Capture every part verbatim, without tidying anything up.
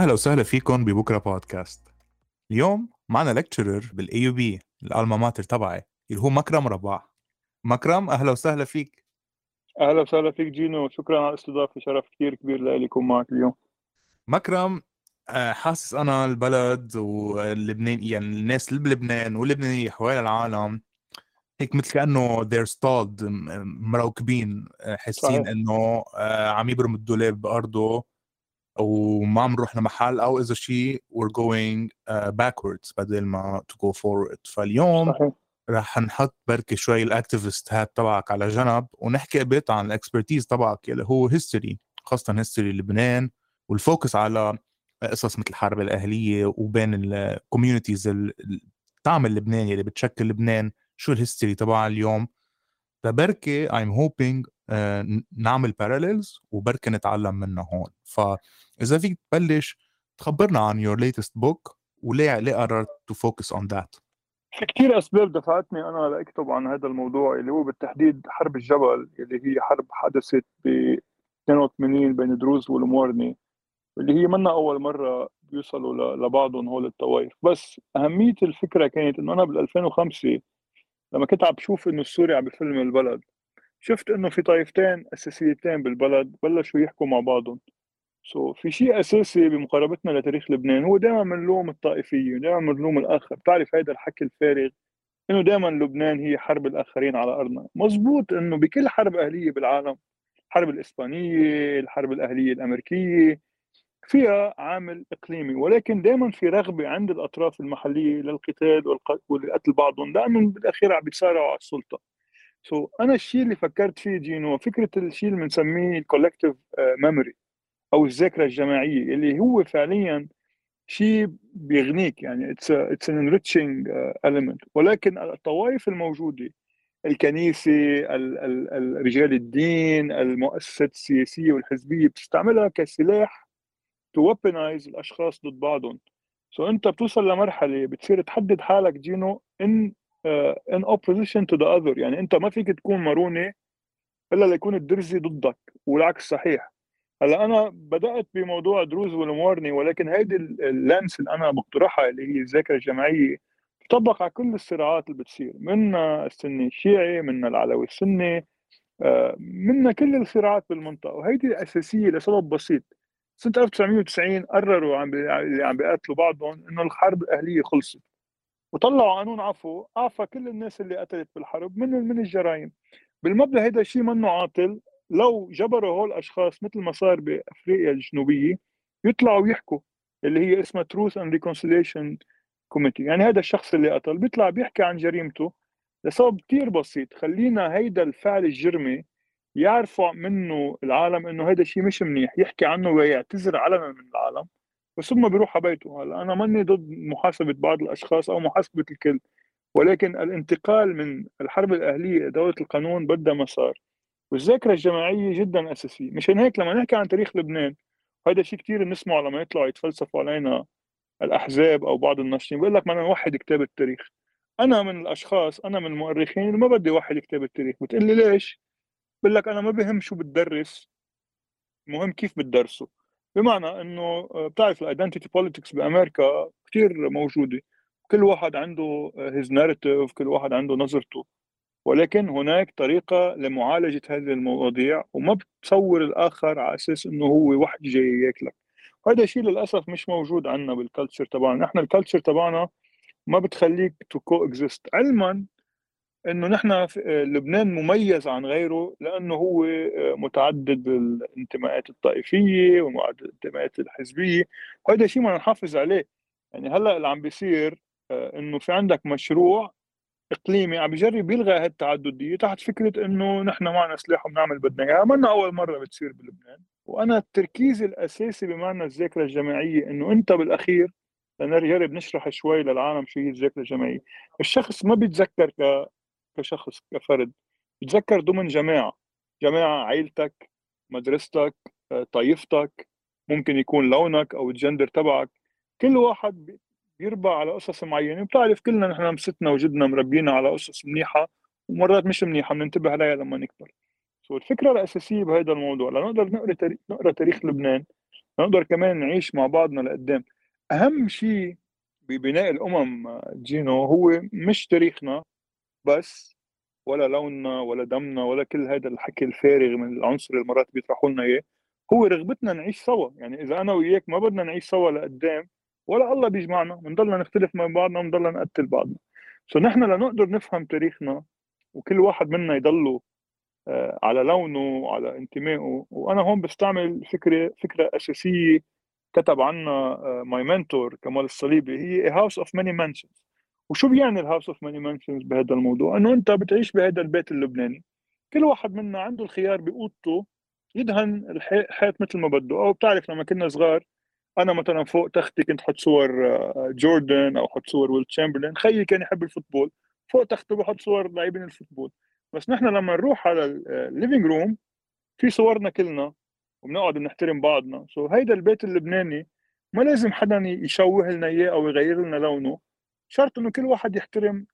أهلا وسهلا فيكم ببكرة بودكاست. اليوم معنا لكتشرر بالاي يو بي الالما ماتر تبعي اللي هو مكرم رباح. مكرم أهلا وسهلا فيك. أهلا وسهلا فيك جينو، شكرا على الاستضافة، شرف كتير كبير لي يكون معك اليوم. مكرم، آه، حاسس أنا البلد واللبنان، يعني الناس اللي بلبنان واللبنانية حوالي العالم هيك مثل كأنه they're stalled، م- مراكبين، آه، حاسين صحيح. إنه آه، عم يبرم الدولاب بأرضه وما عم نروح لمحل، أو إذا شيء we're going uh, backwards بدل ما to go forward. فاليوم صحيح. رح نحط بركي شوي الاكتيفست هات تبعك على جنب ونحكي بيت عن الاكسبرتيز تبعك اللي هو هيستوري، خاصة هيستوري لبنان، والفوكس على قصص مثل الحرب الأهلية وبين الكوميونيتيز اللي بتعمل لبنان، اللي بتشكل لبنان، شو الهيستوري تبعها اليوم. فبركي I'm hoping آه، نعمل parallels وبركي نتعلم منها هون. فإذا فيك تبلش تخبرنا عن your latest book وليه ليه قررت to focus on that. في كتير أسباب دفعتني أنا لأكتب عن هذا الموضوع اللي هو بالتحديد حرب الجبل، اللي هي حرب حدثت ب اثنين وثمانين بين دروز والموارنة، اللي هي منا أول مرة بيوصلوا ل- لبعضهم هول الطوائف. بس أهمية الفكرة كانت إنه أنا بال ألفين وخمسة لما كنت عم بشوف إنه السوري عم بفل من البلد، شفت إنه في طائفتين أساسيتين بالبلد بلشوا يحكوا مع بعضهم. سو في شيء اساسي بمقاربتنا لتاريخ لبنان، هو دائما بنلوم الطائفيه، دائما بنلوم الاخر. بتعرف هذا الحكي الفارغ انه دائما لبنان هي حرب الاخرين على ارضنا. مزبوط انه بكل حرب اهليه بالعالم، الحرب الاسبانيه، الحرب الاهليه الامريكيه، فيها عامل اقليمي، ولكن دائما في رغبه عند الاطراف المحليه للقتال والق- ولقتل بعضهم، لانه بالاخير عم بيتصارعوا على السلطه. سو انا الشيء اللي فكرت فيه جينو فكره الشيء اللي بنسميه الكولكتيف ميموري او الذاكره الجماعيه، اللي هو فعليا شيء بيغنيك. يعني اتس اتس ان enriching element. ولكن الطوائف الموجوده، الكنيسه، ال- ال- ال- رجال الدين، المؤسسات السياسيه والحزبيه، بتستعملها كسلاح تو weaponize الاشخاص ضد بعضهم. سو so انت بتوصل لمرحله بتصير تحدد حالك جينو in uh, in opposition to the other. يعني انت ما فيك تكون مرونه الا ليكون الدرزي ضدك، والعكس صحيح. هلا انا بدات بموضوع دروز والموارني، ولكن هيدي ال- اللانس اللي انا بقترحها اللي هي الذاكره الجماعيه تطبق على كل الصراعات اللي بتصير، من السني الشيعي، من العلوي السني، آه، من كل الصراعات بالمنطقه. وهيدي اساسيه لسبب بسيط. سنه ألف وتسعمية وتسعين قرروا عم بي- اللي عم بيقاتلوا بعضهم انه الحرب الاهليه خلصت، وطلعوا قانون عفو اعفى كل الناس اللي قتلت بالحرب من من الجرائم. بالمبدا هذا الشيء منه عاطل لو جبروا هول الاشخاص مثل ما صار بافريقيا الجنوبيه يطلعوا يحكوا، اللي هي اسمها تروث اند ريكونسيليشن كوميتي. يعني هذا الشخص اللي قتل بيطلع بيحكي عن جريمته لسبب كثير بسيط: خلينا هيدا الفعل الجرمي يعرفوا منه العالم انه هذا الشيء مش منيح، يحكي عنه ويعتذر علنا من العالم، ثم بيروح على بيته. هلا انا ماني ضد محاسبه بعض الاشخاص او محاسبه الكل، ولكن الانتقال من الحرب الأهلية لدولة القانون بدها مسار. والذاكرة الجماعية جدا أساسية. مشان هيك لما نحكي عن تاريخ لبنان، وهذا شيء كثير بنسمعه لما يطلعوا يتفلسفوا علينا الأحزاب أو بعض الناشطين، بيقول لك بدنا نوحد كتاب التاريخ. أنا من الأشخاص، أنا من المؤرخين اللي ما بدي وحد كتاب التاريخ. بتقول لي ليش؟ بقول لك أنا ما بهم شو بتدرس، مهم كيف بتدرسه. بمعنى انه آه، بتعرف الايدنتيتي بوليتكس بامريكا كثير موجوده، كل واحد عنده هيز ناريتيف، كل واحد عنده نظرته، ولكن هناك طريقه لمعالجه هذه المواضيع، وما بتصور الاخر على اساس انه هو واحد جاي ياكلك. وهذا شيء للاسف مش موجود عندنا بالكالتشر تبعنا. احنا الكالتشر تبعنا ما بتخليك تو كو اكزيست، علما انه نحن في- آه، لبنان مميز عن غيره لانه هو آه، متعدد الانتماءات الطائفيه ومتعدد الانتماءات الحزبيه، وهذا شيء ما نحافظ عليه. يعني هلا اللي عم بيصير آه، انه في عندك مشروع اقليمي عم بيجرب يلغي هالتعدديه تحت فكره انه نحن معنا سلاح وبنعمل بدنا اياه. منا اول مره بتصير بلبنان. وانا التركيز الاساسي بمعنى الذاكره الجماعيه انه انت بالاخير، لنجرب نشرح شوي للعالم شو هي الذاكره الجماعيه. الشخص ما بيتذكر ك كشخص كفرد، بتذكر ضمن جماعة. جماعة عيلتك، مدرستك، آه، طائفتك، ممكن يكون لونك أو الجندر تبعك. كل واحد بي- بيربى على قصص معينة. بتعرف كلنا نحن مستنا وجدنا مربينا على قصص منيحة ومرات مش منيحة، بننتبه عليها لما نكبر. سو الفكرة الأساسية بهذا الموضوع لنقدر نقرأ تاريخ، نقرأ تاريخ لبنان، نقدر كمان نعيش مع بعضنا لقدام. اهم شيء ببناء الامم جينو هو مش تاريخنا بس، ولا لوننا ولا دمنا ولا كل هذا الحكي الفارغ من العنصر اللي مرات بيطرحوا لنا اياه. هو رغبتنا نعيش سوا. يعني اذا انا وياك ما بدنا نعيش سوا لقدام، ولا الله بيجمعنا، بنضلنا نختلف من بعضنا وبنضلنا نقتل بعضنا. سو نحن لنقدر نفهم تاريخنا، وكل واحد منا يضله آه، على لونه وعلى انتمائه. وانا هون بستعمل فكره فكره اساسيه كتب عنها ماي منتور كمال الصليبي، هي A House of Many Mansions. وشو بيعني الهاوس اوف ماني مانشنز بهذا الموضوع؟ انه انت بتعيش بهذا البيت اللبناني، كل واحد منا عنده الخيار بأوضته يدهن الحيط مثل ما بده. او بتعرف لما كنا صغار، انا مثلا فوق تختي كنت حط صور آه، جوردن او حط صور ويل تشامبرلين، خيي كان يحب الفوتبول، فوق تخته بحط صور لاعبين الفوتبول. بس نحن لما نروح على الليفينج روم في صورنا كلنا، وبنقعد بنحترم بعضنا. سو so هيدا البيت اللبناني ما لازم حدا يشوه لنا اياه او يغير لنا لونه، شرط انه كل واحد يحترم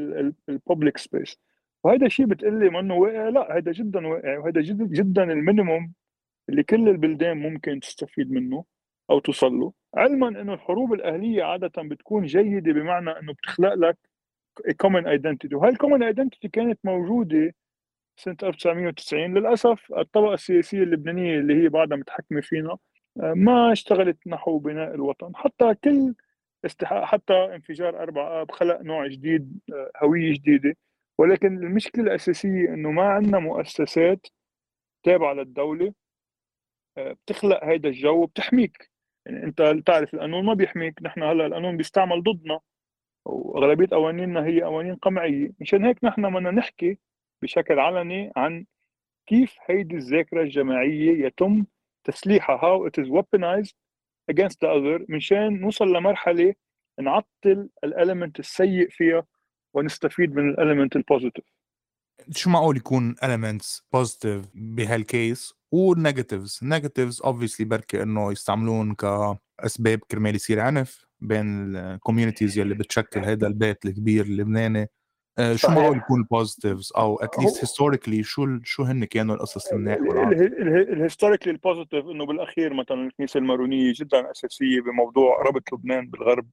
الببليك سبيس. وهذا الشيء بتقلي ما انه واقع، لا هذا جدا واقع، وهذا جدا جدا المينيموم اللي كل البلدان ممكن تستفيد منه او توصل له. علما انه الحروب الاهليه عاده بتكون جيده بمعنى انه بتخلق لك كومن ايدنتيتي، وهي الكومن ايدنتيتي كانت موجوده سنة ألف وتسعمية وتسعين. للأسف الطبقة السياسية اللبنانية اللي هي بعدها متحكمة فينا آه، ما اشتغلت نحو بناء الوطن. حتى كل استحقاق، حتى انفجار أربعة آب خلق نوع جديد، آه، هوية جديدة. ولكن المشكلة الأساسية إنه ما عندنا مؤسسات تابعة للدولة آه، بتخلق هيدا الجو وبتحميك. يعني أنت تعرف القانون ما بيحميك، نحن هلا القانون بيستعمل ضدنا، وأغلبية قوانيننا هي قوانين قمعية. مشان هيك نحن بدنا نحكي بشكل علني عن كيف هيدي الذاكرة الجماعية يتم تسليحها، how it is weaponized against the other، مشان نوصل لمرحلة نعطل الاليمنت السيء فيها ونستفيد من الاليمنت البوزيتيف. شو معقول يكون elements positive بهالكيس والنيجاتيفز؟ negatives obviously بركي انه يستعملون كاسباب كرمال يصير عنف بين الكوميونيتيز يلي بتشكل هذا البيت الكبير اللبناني. آه، شو معقول صحيح. يكون البوزيتيفز او at least هو historically شو شو هن كانوا القصص المناح والعاطل؟ الهيستوريكلي البوزيتيف انه بالاخير مثلا الكنيسه المارونيه جدا اساسيه بموضوع ربط لبنان بالغرب.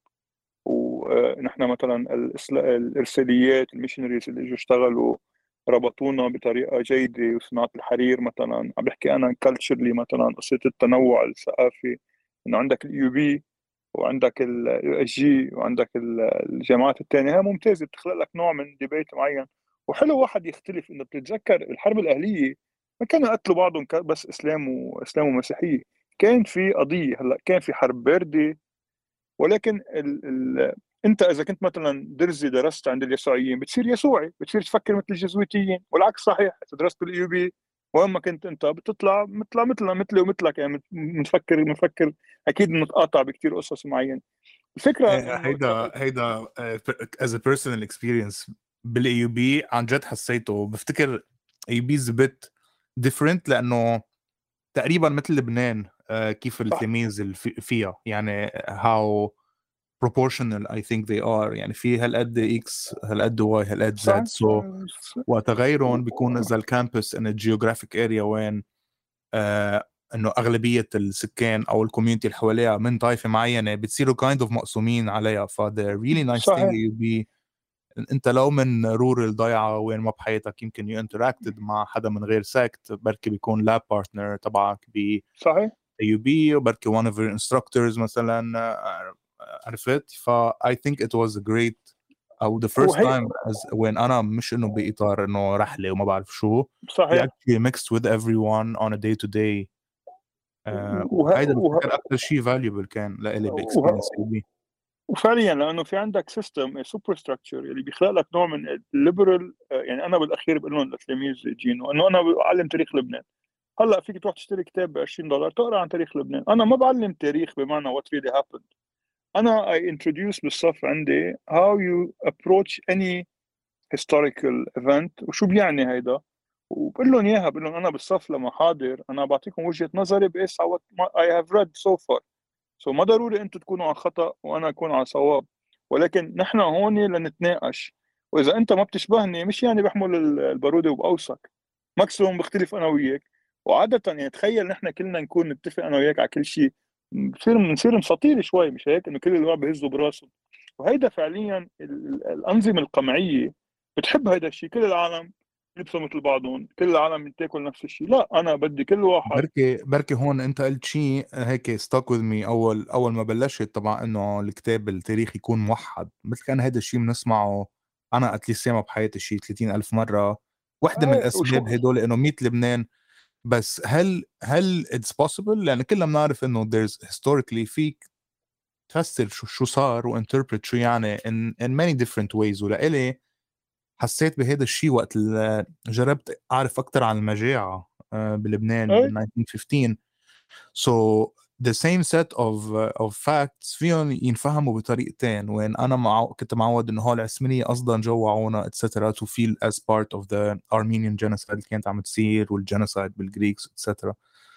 ونحن مثلا الإسلا- الارساليات الميشنريز اللي اجوا اشتغلوا ربطونا بطريقه جيده. وصناعه الحرير مثلا، عم بحكي انا كالتشرلي مثلا، قصه التنوع الثقافي، انه عندك اليو بي وعندك الاس جي وعندك ال- الجامعات الثانيه، هي ممتازه، بتخلق لك نوع من ديبيت معين. وحلو واحد يختلف. انه بتتذكر الحرب الاهليه ما كانوا يقتلوا بعضهم ك- بس اسلام واسلام ومسيحيه، كان في قضيه. هلا كان في حرب بارده، ولكن ال ال انت اذا كنت مثلا درزي درست عند اليسوعيين بتصير يسوعي، بتصير تفكر مثل الجزويتيين، والعكس صحيح. اذا درست بالاي يو بي وين ما كنت انت بتطلع مثل مثلنا مثلي ومثلك، يعني بنفكر بنفكر اكيد بنتقاطع بكثير قصص معينه. الفكره آه، انه هيدا هيدا آه، as a personal experience بالاي يو بي عن جد حسيته. بفتكر اي يو بي از بت different لانه تقريبا مثل لبنان. آه، كيف صح التلاميذ اللي في- فيها يعني how proportional I think they are، يعني في هالقد X هالقد Y هالقد صح Z. so وتغيرهم بيكون إذا الكامبس in a geographic area وين آه إنه أغلبية السكان أو الكوميونتي اللي حواليها من طائفة معينة بتصيروا kind of مقسومين عليها. ف the really nice thing صحيح you be انت لو من رورال ضيعه وين ما بحياتك يمكن يو انتراكتد مع حدا من غير سكت، بركي بيكون لاب بارتنر تبعك ب صحيح. يو بي، وبركي one of your instructors مثلا. آه، عرفت؟ ف I think it was a great او the first وهي time as وين انا مش انه باطار انه رحله وما بعرف شو. you صحيح. actually mixed with everyone on a day to day. آه، وه... وهيدا وه... بفتكر اكثر شيء valuable كان لإلي باكسبيرينس وه... يو بي. وفعليا لانه في عندك سيستم سوبر ستراكشر اللي بيخلق لك نوع من الليبرال. يعني انا بالاخير بقول لهم للتلاميذ جينو انه انا بعلم تاريخ لبنان. هلا فيك تروح تشتري كتاب ب عشرين دولار تقرا عن تاريخ لبنان. انا ما بعلم تاريخ بمعنى what really happened. انا I introduce بالصف عندي how you approach any historical event وشو بيعني هيدا. وبقول لهم اياها، بقول لهم انا بالصف لما حاضر انا بعطيكم وجهة نظري بقيس على what I have read so far. سو so ما ضروري انتم تكونوا على خطأ وانا اكون على صواب، ولكن نحن هون لنتناقش. واذا انت ما بتشبهني مش يعني بحمل البارودة وبقوسك، ماكسيموم بختلف انا وياك. وعادة يعني تخيل نحن كلنا نكون نتفق انا وياك على كل شيء، بصير بنصير مساطيل شوي، مش هيك انه كل الوقت بهزوا براسه. وهيدا فعليا ال- ال- الانظمه القمعيه بتحب هيدا الشيء، كل العالم يلبسوا مثل بعضهم، كل العالم تاكل نفس الشيء. لا، انا بدي كل واحد. بركي بركي هون انت قلت شيء هيك ستاك وذ مي. اول اول ما بلشت طبعا انه الكتاب التاريخي يكون موحد، مثل كان هذا الشيء بنسمعه انا اتليست ياما بحياتي شيء ثلاثين ألف مره. واحدة من ايه وشو. الاسباب هدول انه ميت لبنان. بس هل هل اتس بوسيبل؟ لان كلنا بنعرف انه there's historically فيك تفسر شو شو صار وانتربريت شو يعني in in many different ways. ولإلي حسيت بهذا الشيء وقت ال- جربت اعرف اكثر عن المجاعة آه، بلبنان ايه بال ألف وتسعمية وخمستاشر. So the same set of uh, of facts فيهم ينفهموا بطريقتين. وين انا مع... كنت معود انه هول العثمانية قصدا جوعونا etc to feel as part of the Armenian genocide اللي كانت عم تصير والجينوسايد بالجريكس etc.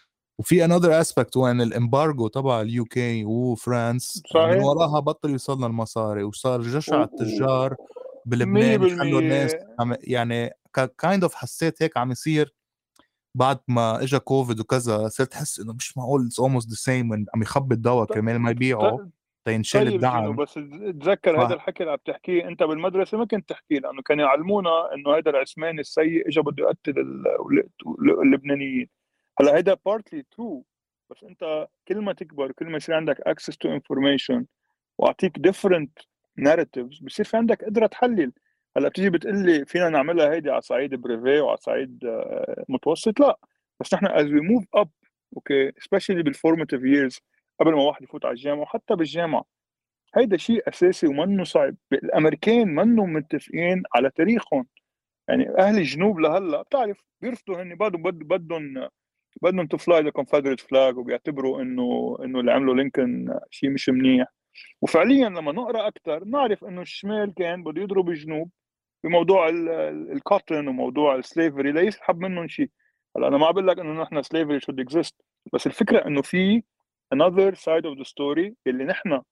وفي another aspect وين الامبارجو تبع اليو كي وفرانس من صحيح. وراها بطل يوصلنا المصاري وصار جشع التجار و بلبنان يخلوا الناس مية بالمية. عم يعني كايند اوف حسيت هيك عم يصير بعد ما اجى كوفيد وكذا. صرت احس انه مش معقول اتس اولموست ذا سيم عم يخبي الدواء كرمال ما يبيعوا تينشال طيب جينو، الدعم. بس تذكر ف هذا الحكي اللي عم تحكيه انت بالمدرسه ما كنت تحكيه، لانه كانوا يعلمونا انه هذا العثماني السيء اجى بده يقتل ال- اللبنانيين. هلا هذا بارتلي ترو، بس انت كل ما تكبر كل ما يصير عندك access to information واعطيك different narratives، بصير في عندك قدره تحلل. هلا بتيجي بتقول لي فينا نعملها هيدي على صعيد بريفي وعلى صعيد آه، متوسط؟ لا. بس نحن as we move up، اوكي، especially بالformative years، قبل ما واحد يفوت على الجامعه وحتى بالجامعه، هيدا شيء اساسي ومنه صعب. الامريكان منهم متفقين على تاريخهم. يعني اهل الجنوب لهلا بتعرف بيرفضوا، هن بدهم بدهم بدهم تو فلاي ذا كونفدريت فلاج، وبيعتبروا انه انه اللي عمله لينكولن شيء مش منيح. وفعليا لما نقرا اكثر نعرف انه الشمال كان بده يضرب الجنوب بموضوع الكوتن وموضوع السليفري ليسحب منهم شيء. هلا انا ما بقول لك انه نحن سليفري شود اكزيست، بس الفكره انه في another side of the story اللي نحن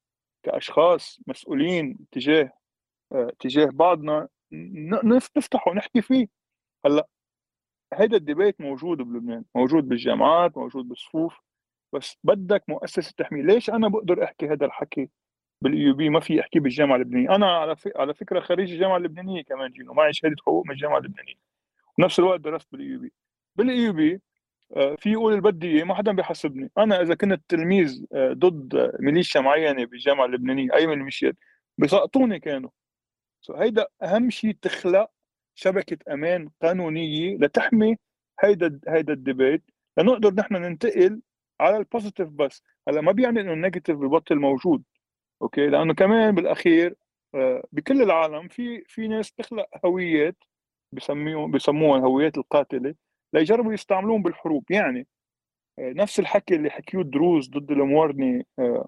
كاشخاص مسؤولين تجاه آه، تجاه بعضنا ن- نف- نفتحه ونحكي فيه. هلا هيدا الديبيت موجود بلبنان، موجود بالجامعات، موجود بالصفوف، بس بدك مؤسسه تحميه. ليش انا بقدر احكي هذا الحكي بالاي يو بي ما في احكيه بالجامعه اللبنانيه؟ انا على ف... على فكره خريج الجامعه اللبنانيه كمان جينو، معي شهاده حقوق من الجامعه اللبنانيه، ونفس الوقت درست بالاي يو بي. بالاي يو بي في يقول اللي بدي اياه، ما حدا بيحاسبني. انا اذا كنت تلميذ آه، ضد ميليشيا معينه بالجامعه اللبنانيه، اي من الميليشيات، بيسقطوني كانوا. سو هيدا اهم شيء، تخلق شبكه امان قانونيه لتحمي هيدا هيدا الديبيت، لنقدر نحن ننتقل على البوزيتيف. بس هلا ما بيعني انه النيجاتيف ببطل موجود، اوكي، لانه كمان بالاخير آه، بكل العالم في في ناس تخلق هويات بسميهم بسموها الهويات القاتله ليجربوا يستعملوهم بالحروب. يعني آه، نفس الحكي اللي حكيوه الدروز ضد الموارنه آه،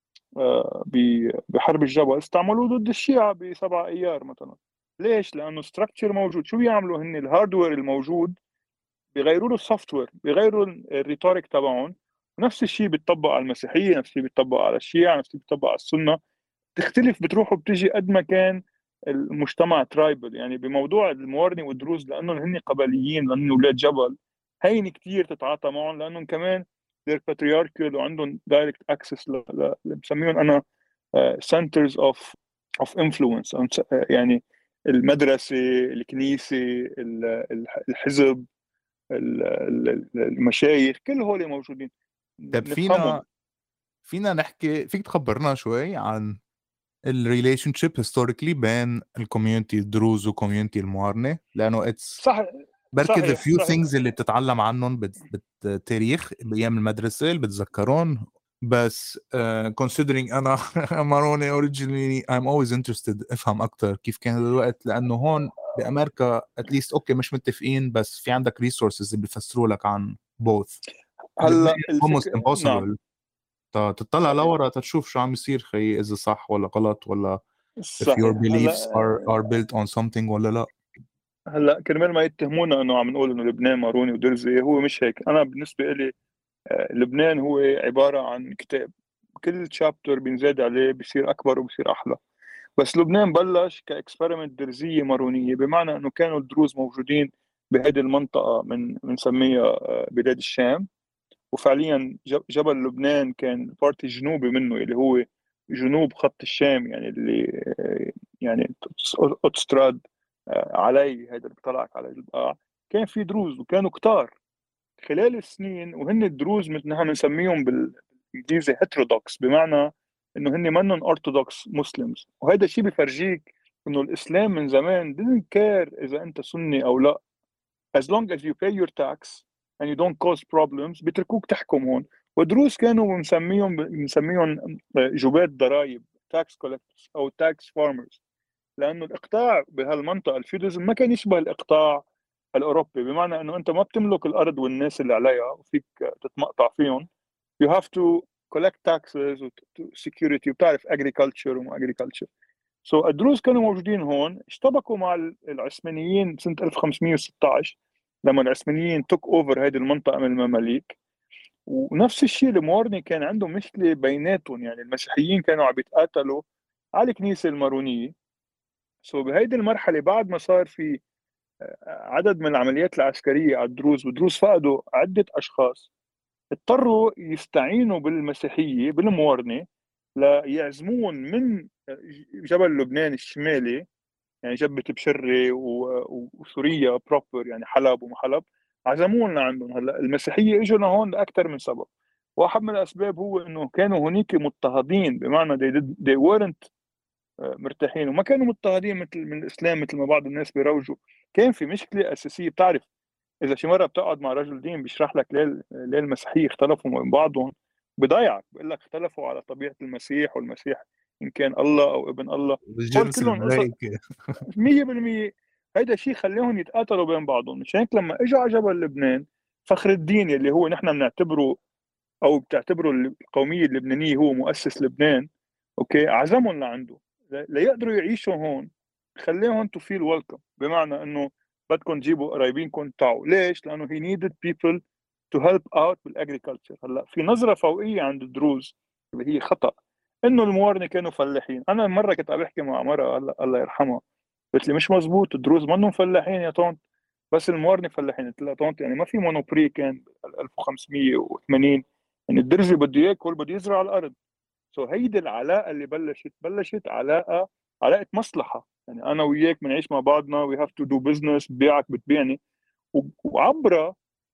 آه، ب- بحرب الجبل استعملوه ضد الشيعة بسبع ايار مثلا. ليش؟ لانه ستراكشر موجود. شو بيعملوا هن؟ الهاردوير الموجود بيغيروا له السوفت وير، بيغيروا الريتوريك تبعهم. نفس الشيء بيطبق على المسيحيه، نفس الشيء بيطبق على الشيعة، نفس الشيء بيطبق على السنه. تختلف بتروح وبتجي قد ما كان المجتمع ترايبل. يعني بموضوع الموارنه والدروز، لانهم هن قبليين، لانهم اولاد جبل، هين كتير تتعاطى معهم، لانهم كمان they're patriarchal وعندهم دايركت اكسس اللي بسميهم انا سنترز اوف اوف انفلونس. يعني المدرسه، الكنيسه، ال- الحزب، ال- ال- المشايخ، كل هول موجودين. طب نفهمهم. فينا فينا نحكي، فيك تخبرنا شوي عن الريليشن شيب هيستوريكلي بين الكوميونتي الدروز وكوميونتي الموارنه؟ لانه اتس صح. بركي the صحيح few صحيح. things اللي بتتعلم عنهم بت- بالتاريخ بايام المدرسه اللي بتذكرون. بس uh, considering انا ماروني originally I'm always interested افهم اكثر كيف كان هذا الوقت. لانه هون بامريكا at least اوكي مش متفقين، بس في عندك resources اللي بيفسروا لك عن both. بلبنان هلا almost الفكره، نعم. impossible تا- تطلع صحيح. لورا تشوف شو عم يصير خي، اذا صح ولا غلط، ولا if your صحيح. هلا beliefs are are built on something ولا لا. هلا كرمال ما يتهمونا انه عم نقول انه لبنان ماروني ودرزي، هو مش هيك. انا بالنسبه لي آه، لبنان هو عباره عن كتاب، كل تشابتر بينزاد عليه بيصير اكبر وبيصير احلى. بس لبنان بلش كاكسبيرمنت درزيه مارونيه، بمعنى انه كانوا الدروز موجودين بهذه المنطقه من بنسميها آه، بلاد الشام، وفعليا جبل لبنان كان بارت جنوبي منه اللي هو جنوب خط الشام، يعني اللي يعني اوتستراد علي هذا اللي بيطلعك على البقاع. كان في دروز وكانوا كتار خلال السنين، وهن الدروز مثل نحن بنسميهم بالانجليزي هيترودوكس، بمعنى انه هن منهم ارثوذكس مسلمز. وهذا الشيء بيفرجيك انه الاسلام من زمان didn't care اذا انت سني او لا، as long as you pay your tax and you don't cause problems بيتركوك تحكم هون. والدروز كانوا بنسميهم بنسميهم جبات ضرائب tax collectors او tax farmers، لانه الاقطاع بهالمنطقه الفيوداليزم ما كان يشبه الاقطاع الاوروبي، بمعنى انه انت ما بتملك الارض والناس اللي عليها وفيك تتمقطع فيهم. you have to collect taxes و security، وبتعرف agriculture وما agriculture. سو so, الدروز كانوا موجودين هون، اشتبكوا مع العثمانيين سنه ألف وخمسمية وستة عشر لما العثمانيين توك اوفر هذه المنطقه من المماليك. ونفس الشيء المورني كان عندهم مشكله بيناتهم، يعني المسيحيين كانوا عم يتقاتلوا على الكنيسه المارونيه. سو so, بهيدي المرحله بعد ما صار في عدد من العمليات العسكريه على الدروز والدروز فقدوا عده اشخاص، اضطروا يستعينوا بالمسيحيه بالمورنه ليعزمون من جبل لبنان الشمالي، يعني جبة بشري وسوريا بروبر، يعني حلب ومحلب، عزمونا عندهم. هلا المسيحيه اجوا لهون لاكثر من سبب. واحد من الاسباب هو انه كانوا هنيك مضطهدين، بمعنى they, did, they weren't مرتاحين، وما كانوا مضطهدين مثل من الاسلام مثل ما بعض الناس بيروجوا. كان في مشكله اساسيه. بتعرف اذا شي مره بتقعد مع رجل دين بيشرح لك ليه ليه المسيحيه اختلفوا من بعضهم، بضيعك بقول لك اختلفوا على طبيعه المسيح، والمسيح ان كان الله او ابن الله. هول وجنس كلهم قصص الملائكة. مية بالمية. هيدا الشيء خليهم يتقاتلوا بين بعضهم. مش هيك لما اجوا على جبل لبنان، فخر الدين اللي هو نحن بنعتبره او بتعتبره القوميه اللبنانيه هو مؤسس لبنان، اوكي، عزمهم لعنده ليقدروا يعيشوا هون، خليهم تو فيل ويلكم، بمعنى انه بدكم تجيبوا قرايبينكم تعوا. ليش؟ لانه he needed people to help out بالاجريكلتشر. هلا في نظره فوقيه عند الدروز اللي هي خطا، انه الموارنه كانوا فلاحين. انا مره كنت عم بحكي مع مره الله, الله يرحمها، قلت لي مش مزبوط، الدروز منهم فلاحين يا طنط، بس الموارنه فلاحين. قلت لها طنط يعني ما في مونوبري كان ألف وخمسمية وثمانين، يعني الدرزي بده ياكل بده يزرع الارض. سو so هيدي العلاقه اللي بلشت بلشت علاقه علاقه مصلحه، يعني انا وياك بنعيش مع بعضنا، وي هاف تو دو بزنس، ببيعك بتبيعني، وعبرها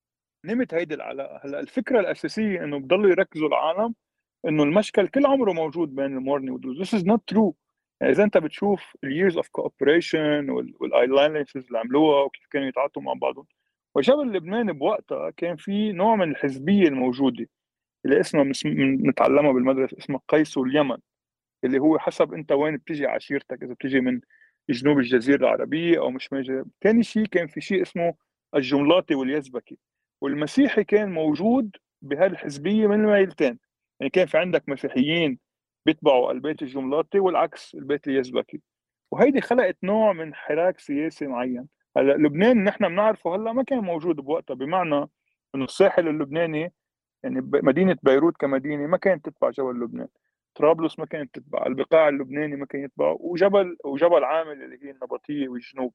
نمت هيدي العلاقه. هلا الفكره الاساسيه انه بضلوا يركزوا العالم انه المشكل كل عمره موجود بين المورني ودروز. This is not true. يعني اذا انت بتشوف اليرز اوف كوبريشن والايلاينسز اللي عملوها وكيف كانوا يتعاطوا مع بعضهم، وجبل لبنان بوقتها كان في نوع من الحزبيه الموجوده اللي اسمها بنتعلمها بالمدرسه، اسمها قيس اليمن، اللي هو حسب انت وين بتيجي عشيرتك، اذا بتيجي من جنوب الجزيره العربيه او مش من. ثاني شيء كان في شيء اسمه الجملاطي واليزبكي، والمسيحي كان موجود بهالحزبيه من الميلتين. يعني كان في عندك مسيحيين بيتبعوا البيت الجملاطي والعكس البيت اليزبكي، وهيدي خلقت نوع من حراك سياسي معين. هلا لبنان نحن بنعرفه هلا ما كان موجود بوقتها، بمعنى انه الساحل اللبناني، يعني مدينه بيروت كمدينه ما كانت تتبع جبل لبنان، طرابلس ما كانت تتبع، البقاع اللبناني ما كان يتبع، وجبل وجبل عامل اللي هي النبطيه والجنوب.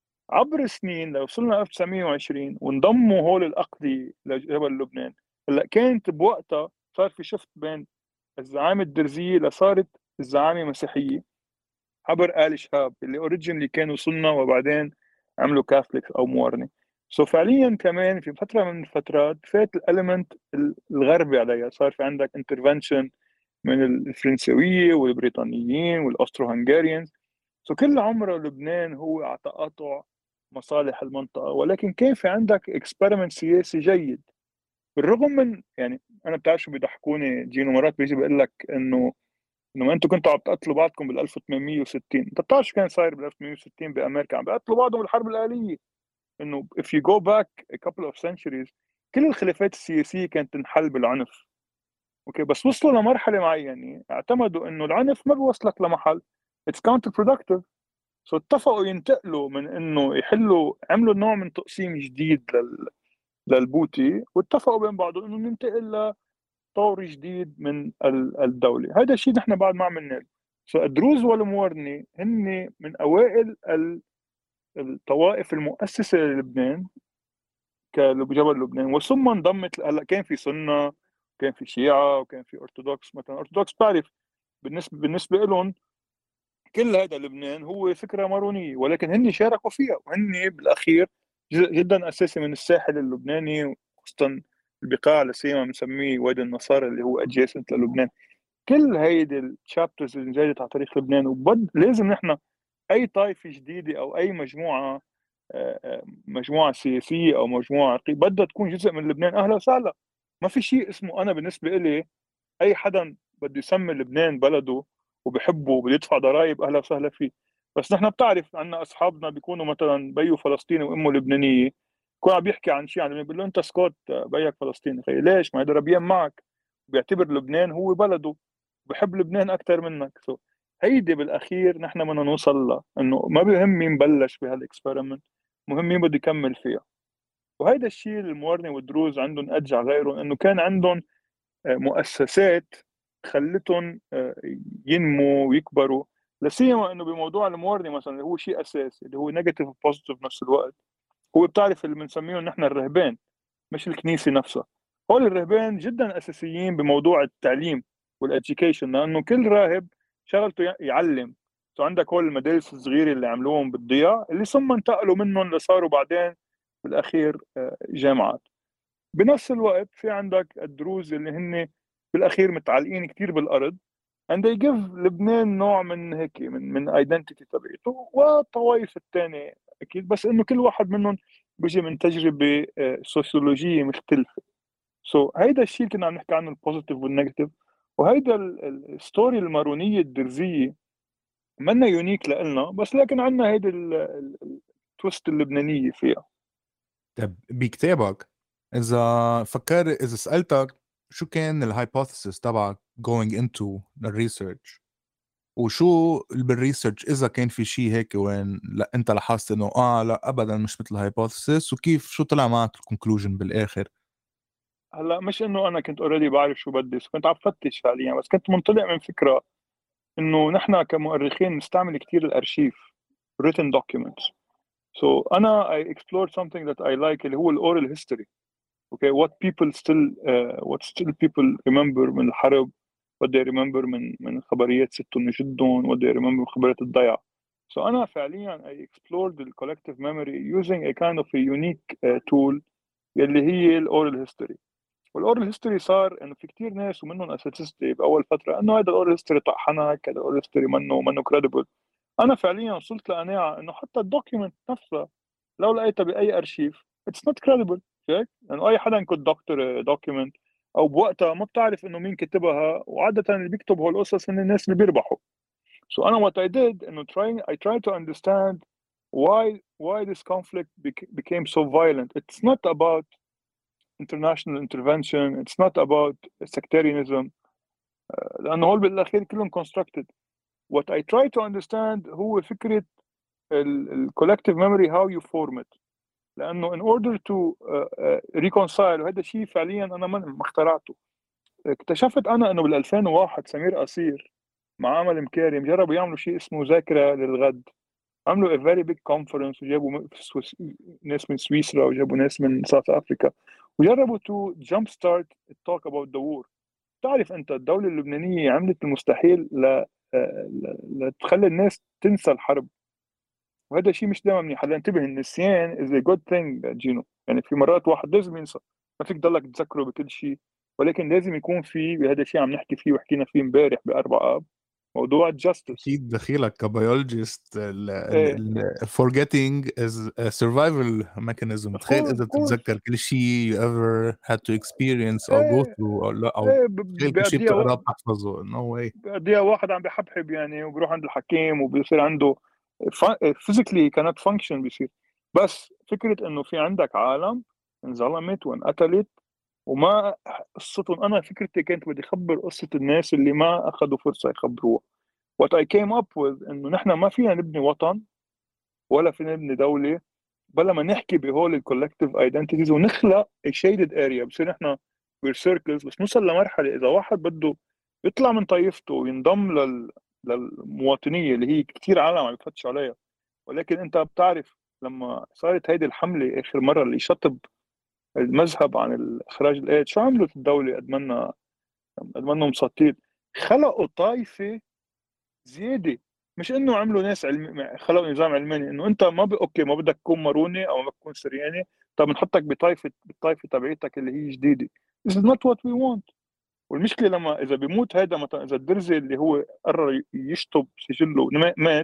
عبر السنين لو وصلنا ألف وتسعمية وعشرين وانضموا هول الأقضية لجبل لبنان، هلا كانت بوقتها صار في شفت بين الزعامة الدرزية لصارت الزعامة مسيحية عبر آل شهاب اللي اوريجينلي كانوا سنة وبعدين عملوا كاثوليك أو موارنة. سو so فعليا كمان في فترة من الفترات فات الاليمنت الغربي عليها، صار في عندك انترفنشن من الفرنسوية والبريطانيين والأسترو هنغاريانز. سو كل عمره لبنان هو على تقاطع مصالح المنطقة، ولكن كان في عندك اكسبيرمنت سياسي جيد. بالرغم من، يعني أنا بتعرف شو بيضحكوني، جينو مرات بيجي بيقول لك إنه إنه ما أنتوا كنتوا عم تقتلوا بعضكم بال ألف وثمانمية وستين. أنت بتعرف شو كان صاير بال ألف وثمانمية وستين بأمريكا؟ عم بيقتلوا بعضهم بالحرب الأهلية. إنه if you go back a couple of centuries كل الخلافات السياسية كانت تنحل بالعنف. اوكي، بس وصلوا لمرحله معينه اعتمدوا انه العنف ما بيوصلك لمحل، اتس كاونتر برودكتيف. سو اتفقوا ينتقلوا من انه يحلوا، عملوا نوع من تقسيم جديد لل... للبوتي، واتفقوا بين بعضهم انه ننتقل لطور جديد من ال- الدوله. هذا الشيء نحن بعد ما عملناه. سو الدروز والمورني هن من اوائل ال- الطوائف المؤسسه للبنان، كجبل لبنان، وثم انضمت. هلا كان في سنه، كان في شيعه، وكان في ارثوذكس. مثلا ارثوذكس بعرف بالنسبه بالنسبه لهم كل هذا لبنان هو فكره مارونيه، ولكن هن شاركوا فيها، وهن بالاخير جزء جدا اساسي من الساحل اللبناني، خصوصا البقاع اللي سيما بنسميه وادي النصارى اللي هو ادجيسنت للبنان. كل هيدي الشابترز اللي انجازت على تاريخ لبنان، وبد لازم نحن اي طائفه جديده او اي مجموعه آه، آه، مجموعه سياسيه او مجموعه عرقية بدها تكون جزء من لبنان، اهلا وسهلا. ما في شيء اسمه، انا بالنسبه لي اي حدا بده يسمي لبنان بلده وبحبه وبده يدفع ضرائب، اهلا وسهلا فيه. بس نحن بتعرف عنا اصحابنا بيكونوا مثلا بيو فلسطيني وامه لبنانيه، يكون عم بيحكي عن شيء عن لبنان، بيقول له انت سكوت بيك فلسطيني. خي ليش؟ ما هذا ربيان معك، بيعتبر لبنان هو بلده، بحب لبنان اكثر منك. سو هيدي بالاخير نحن بدنا نوصل لها، انه ما بهم مين بلش بهالاكسبيرمنت، مهم مين بده يكمل فيها. وهيدا الشيء الموارنه والدروز عندهم ادج على غيرهم، انه كان عندهم مؤسسات خلتهم ينمو ويكبروا. لا سيما انه بموضوع الموارنه مثلا اللي هو شيء اساسي اللي هو نيجاتيف وبوزيتيف بنفس الوقت، هو بتعرف اللي بنسميهم نحن الرهبان، مش الكنيسه نفسها. هول الرهبان جدا اساسيين بموضوع التعليم والاديوكيشن، لانه كل راهب شغلته يعلم. سو عندك هول المدارس الصغيره اللي عملوهم بالضياع، اللي ثم انتقلوا منهم لصاروا بعدين بالاخير جامعات. بنفس الوقت في عندك الدروز اللي هن بالاخير متعلقين كثير بالارض، and they give لبنان نوع من هيك من من ايدنتيتي تبعته. والطوائف الثانيه اكيد، بس انه كل واحد منهم بيجي من تجربه آه، سوسيولوجيه مختلفه. سو so, هيدا الشيء اللي كنا عم نحكي عنه، البوزيتيف والنيجاتيف. وهيدا الستوري المارونيه الدرزيه منا يونيك لنا، بس لكن عندنا هيدي التويست اللبنانيه فيها. طب بكتابك، إذا فكر إذا سألتك شو كان الهايبوثيسيس تبعك going into الريسيرش، وشو بالريسيرش إذا كان في شيء هيك وين لا أنت لاحظت إنه آه لا أبدا مش مثل الهايبوثيسيس، وكيف شو طلع معك الكونكلوجن بالآخر؟ هلا مش انه انا كنت اوريدي بعرف شو بدي، كنت عم فتش فعليا، بس كنت منطلق من فكره انه نحن كمؤرخين نستعمل كثير الارشيف written documents. So أنا I explored something that I like اللي هو الأورال history. Okay, what people still uh, what still people remember من الحرب، what they remember من من خبريات ستهم وجدهم، what they remember من خبريات الضيعة. So أنا فعليا I explored the collective memory using a kind of a unique uh, tool اللي هي الأورال history. والاورال هيستوري صار انه في كتير ناس ومنهم اساتذتي باول فتره انه هذا الاورال هيستوري طحنك، هذا الاورال هيستوري منه منه كريديبل. انا فعليا وصلت لقناعه انه حتى الدوكيومنت نفسها لو لقيتها باي ارشيف اتس نوت كريديبل. هيك لانه اي حدا يكون دكتور دوكيومنت او بوقتها ما بتعرف انه مين كتبها، وعاده اللي بيكتبوا هالقصص هن الناس اللي بيربحوا. So أنا what I did إنه trying I tried to understand why why this conflict bec- became so violent. It's not about international intervention, it's not about sectarianism. لأنه هول بالأخير كلهم constructed. What I try to understand هو فكرة ال collective memory, how you form it. لأنه in order to uh, uh, reconcile، وهذا شيء فعليا أنا ما اخترعته. اكتشفت أنا إنه بال ألفين وواحد سمير قصير مع أمل مكارم جربوا يعملوا شيء اسمه ذاكرة للغد. عملوا a very big conference وجابوا ناس من سويسرا وجابوا ناس من ساوث أفريكا، وجربوا to jump start talk about the war. تعرف أنت الدولة اللبنانية عملت المستحيل ل... ل... لتخلي الناس تنسى الحرب، وهذا شيء مش دائما منيح. هلا انتبه، النسيان is a good thing جينو، يعني في مرات واحد لازم ينسى، ما فيك تضلك تذكره بكل شيء، ولكن لازم يكون في، وهذا الشيء عم نحكي فيه وحكينا فيه امبارح بأربع آب، موضوع الجاستس. أكيد دخيلك كبيولوجيست، ال ايه ال ال forgetting is a survival mechanism. of تخيل course إذا of course بتتذكر كل شيء you ever had to experience أو go ايه through أو لا، أو ايه تخيل كل شيء بيقضيها بتقراه و... بتحفظه. no way. بيقضيها واحد عم بحبحب يعني، وبيروح عند الحكيم وبيصير عنده فيزيكلي كانت فانكشن بيصير. بس فكرة انه في عندك عالم انظلمت وانقتلت وما قصتهم، انا فكرتي كانت بدي اخبر قصة الناس اللي ما اخذوا فرصة يخبروها. what I came up with انه نحن ما فينا نبني وطن ولا فينا نبني دولة بلا ما نحكي بهول الكولكتيف ايدنتيتيز ونخلق شيدد اريا. بصير نحن وير سيركلز، بس نوصل لمرحله اذا واحد بده يطلع من طائفته وينضم لل للمواطنيه اللي هي كثير عالم عم يفتش عليها. ولكن انت بتعرف لما صارت هيدي الحمله اخر مره اللي شطب المذهب عن الإخراج الآيات. شو عملوا الدولة قد منا قد ما انهم مسطين؟ خلقوا طائفة زيادة. مش انه عملوا ناس علم، خلقوا نظام علماني انه انت ما ب... اوكي ما بدك تكون ماروني او ما تكون سرياني، طب بنحطك بطائفة بالطائفة تبعيتك اللي هي جديدة. This is not what we want. والمشكلة لما اذا بيموت هذا مثلا، اذا الدرزي اللي هو قرر يشطب سجله مات،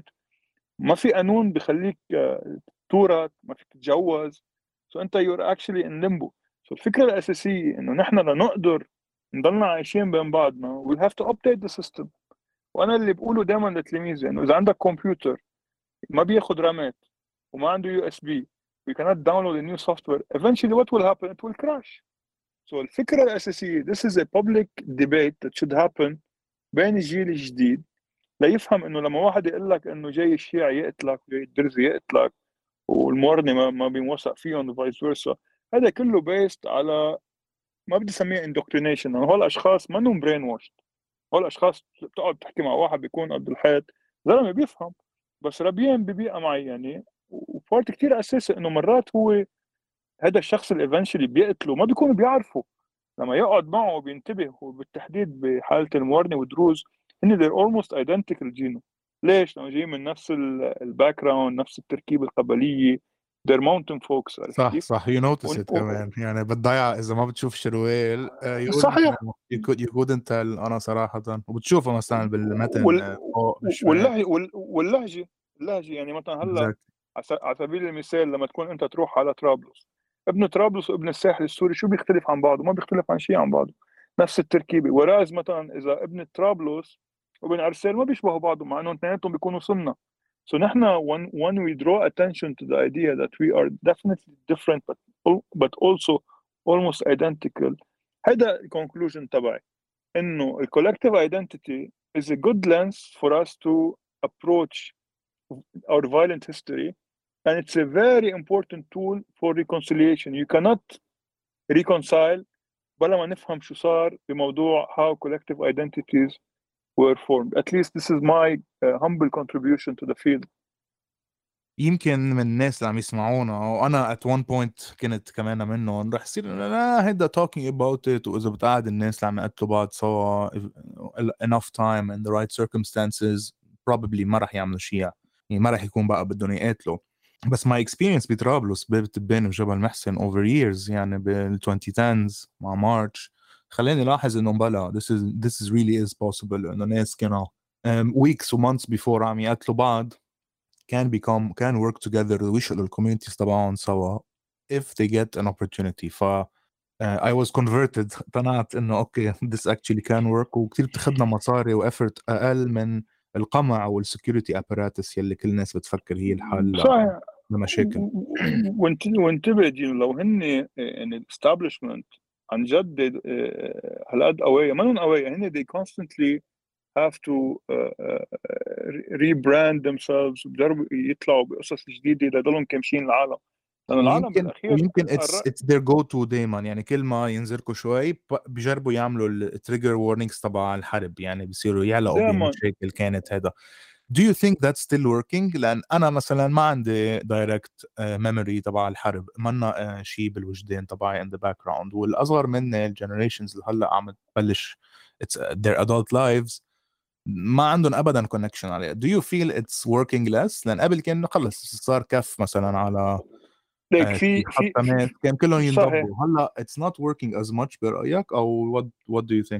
ما في قانون بخليك آه، تورث، ما فيك تتجوز. سو انت يور اكشلي ان ليمبو. سو الفكره الاساسيه انه نحن لنقدر نضلنا عايشين بين بعضنا we have to update the system. وانا اللي بقوله دائما لتلاميذي انه اذا عندك كمبيوتر ما بياخذ رامات وما عنده يو اس بي we cannot download a new software, eventually what will happen? It will crash. So الفكره الاساسيه this is a public debate that should happen بين الجيل الجديد، ليفهم انه لما واحد يقول لك انه جاي الشيعي يقتلك وجاي الدرزي يقتلك والمورني ما, ما بينوثق فيهم وفايس فيرسا، هذا كله بيست على ما بدي اسميه اندوكترينيشن. هول الاشخاص ما انهم برين واشد، هول الاشخاص بتقعد تحكي مع واحد بيكون قد الحيط زلمه بيفهم، بس ربيان ببيئه معينه. وبارت كثير اساسي انه مرات هو هذا الشخص اللي ايفنشلي بيقتله ما بيكونوا بيعرفوا. لما يقعد معه بينتبه، وبالتحديد بحاله المورني ودروز هن they're almost identical جينو. ليش؟ لما جايين من نفس الباك جراوند، نفس التركيبه القبليه، they're mountain folks. عرفت صح كيف؟ صح you notice ون- it و- كمان، يعني بتضيع إذا ما بتشوف شرويل آه، يقول صحيح. إنه you could you couldn't tell. أنا صراحة وبتشوفه مثلا بالمتن وال... آه، فوق بالشمال. واللهجه وال... واللهجه اللهجه يعني مثلا هلا exactly. على س- على سبيل المثال لما تكون انت تروح على طرابلس، ابن طرابلس وابن الساحل السوري شو بيختلف عن بعضه؟ ما بيختلف عن شيء عن بعضه، نفس التركيبه. وراز مثلا اذا ابن طرابلس وابن عرسال ما بيشبهوا بعضهم مع انهم اثنيناتهم بيكونوا سنه. So نحن when, when we draw attention to the idea that we are definitely different but, but also almost identical، هذا الكونكلوجن تبعي، انه ال collective identity is a good lens for us to approach our violent history, and it's a very important tool for reconciliation. You cannot reconcile بلا ما نفهم شو صار بموضوع how collective identities were formed. At least this is my uh, humble contribution to the field. يمكن من الناس اللي عم يسمعونا وانا at one point كنت كمان منهم رح يصير لا هيدا talking about it، واذا بتقعد الناس اللي عم يقتلوا بعض سوا enough time and the right circumstances probably ما رح يعملوا شيء، يعني ما رح يكون بقى بدهم يقتلوا. بس my experience بطرابلس بتبان بجبل محسن over years يعني بال twenty tens مع مارش خلاني لاحظ انه بلا this is this is really is possible، انه ناس كانوا um, weeks و months before عم يقتلوا بعض can become can work together ويشقلوا الكوميونيتيز تبعهم سوا if they get an opportunity. ف uh, I was converted، اقتنعت انه اوكي this actually can work، وكثير بتاخذنا مصاري وافورت اقل من القمع والسكيورتي اباراتس يلي كل الناس بتفكر هي الحل صحيح. لمشاكل. وانت- وانتبه جينا لو هن يعني الاستابلشمنت عن جد آه، هالقد قويه، ما هم قويه، هن they constantly have to uh, uh, rebrand themselves وبجربوا يطلعوا بقصص جديده ليضلهم كامشين العالم، لانه العالم ويمكن بالاخير ويمكن it's قرر- it's their go to دايما، يعني كل ما ينزركوا شوي ب- بجربوا يعملوا التريجر وورنينجز تبع الحرب، يعني بيصيروا يعلقوا دائما. بمشاكل كانت هذا. Do you think that's still working؟ لأن أنا مثلا ما عندي direct uh, memory تبع الحرب، منا uh, شيء بالوجدان تبعي in the background، والأصغر مني الجنريشنز اللي هلا عم تبلش it's uh, their adult lives ما عندهم أبدا connection عليه. Do you feel it's working less؟ لأن قبل كان خلص صار كف مثلا على ليك uh, في في, محطمات في كان كلهم صحيح. ينضبوا، هلا it's not working as much برأيك أو what what do you think؟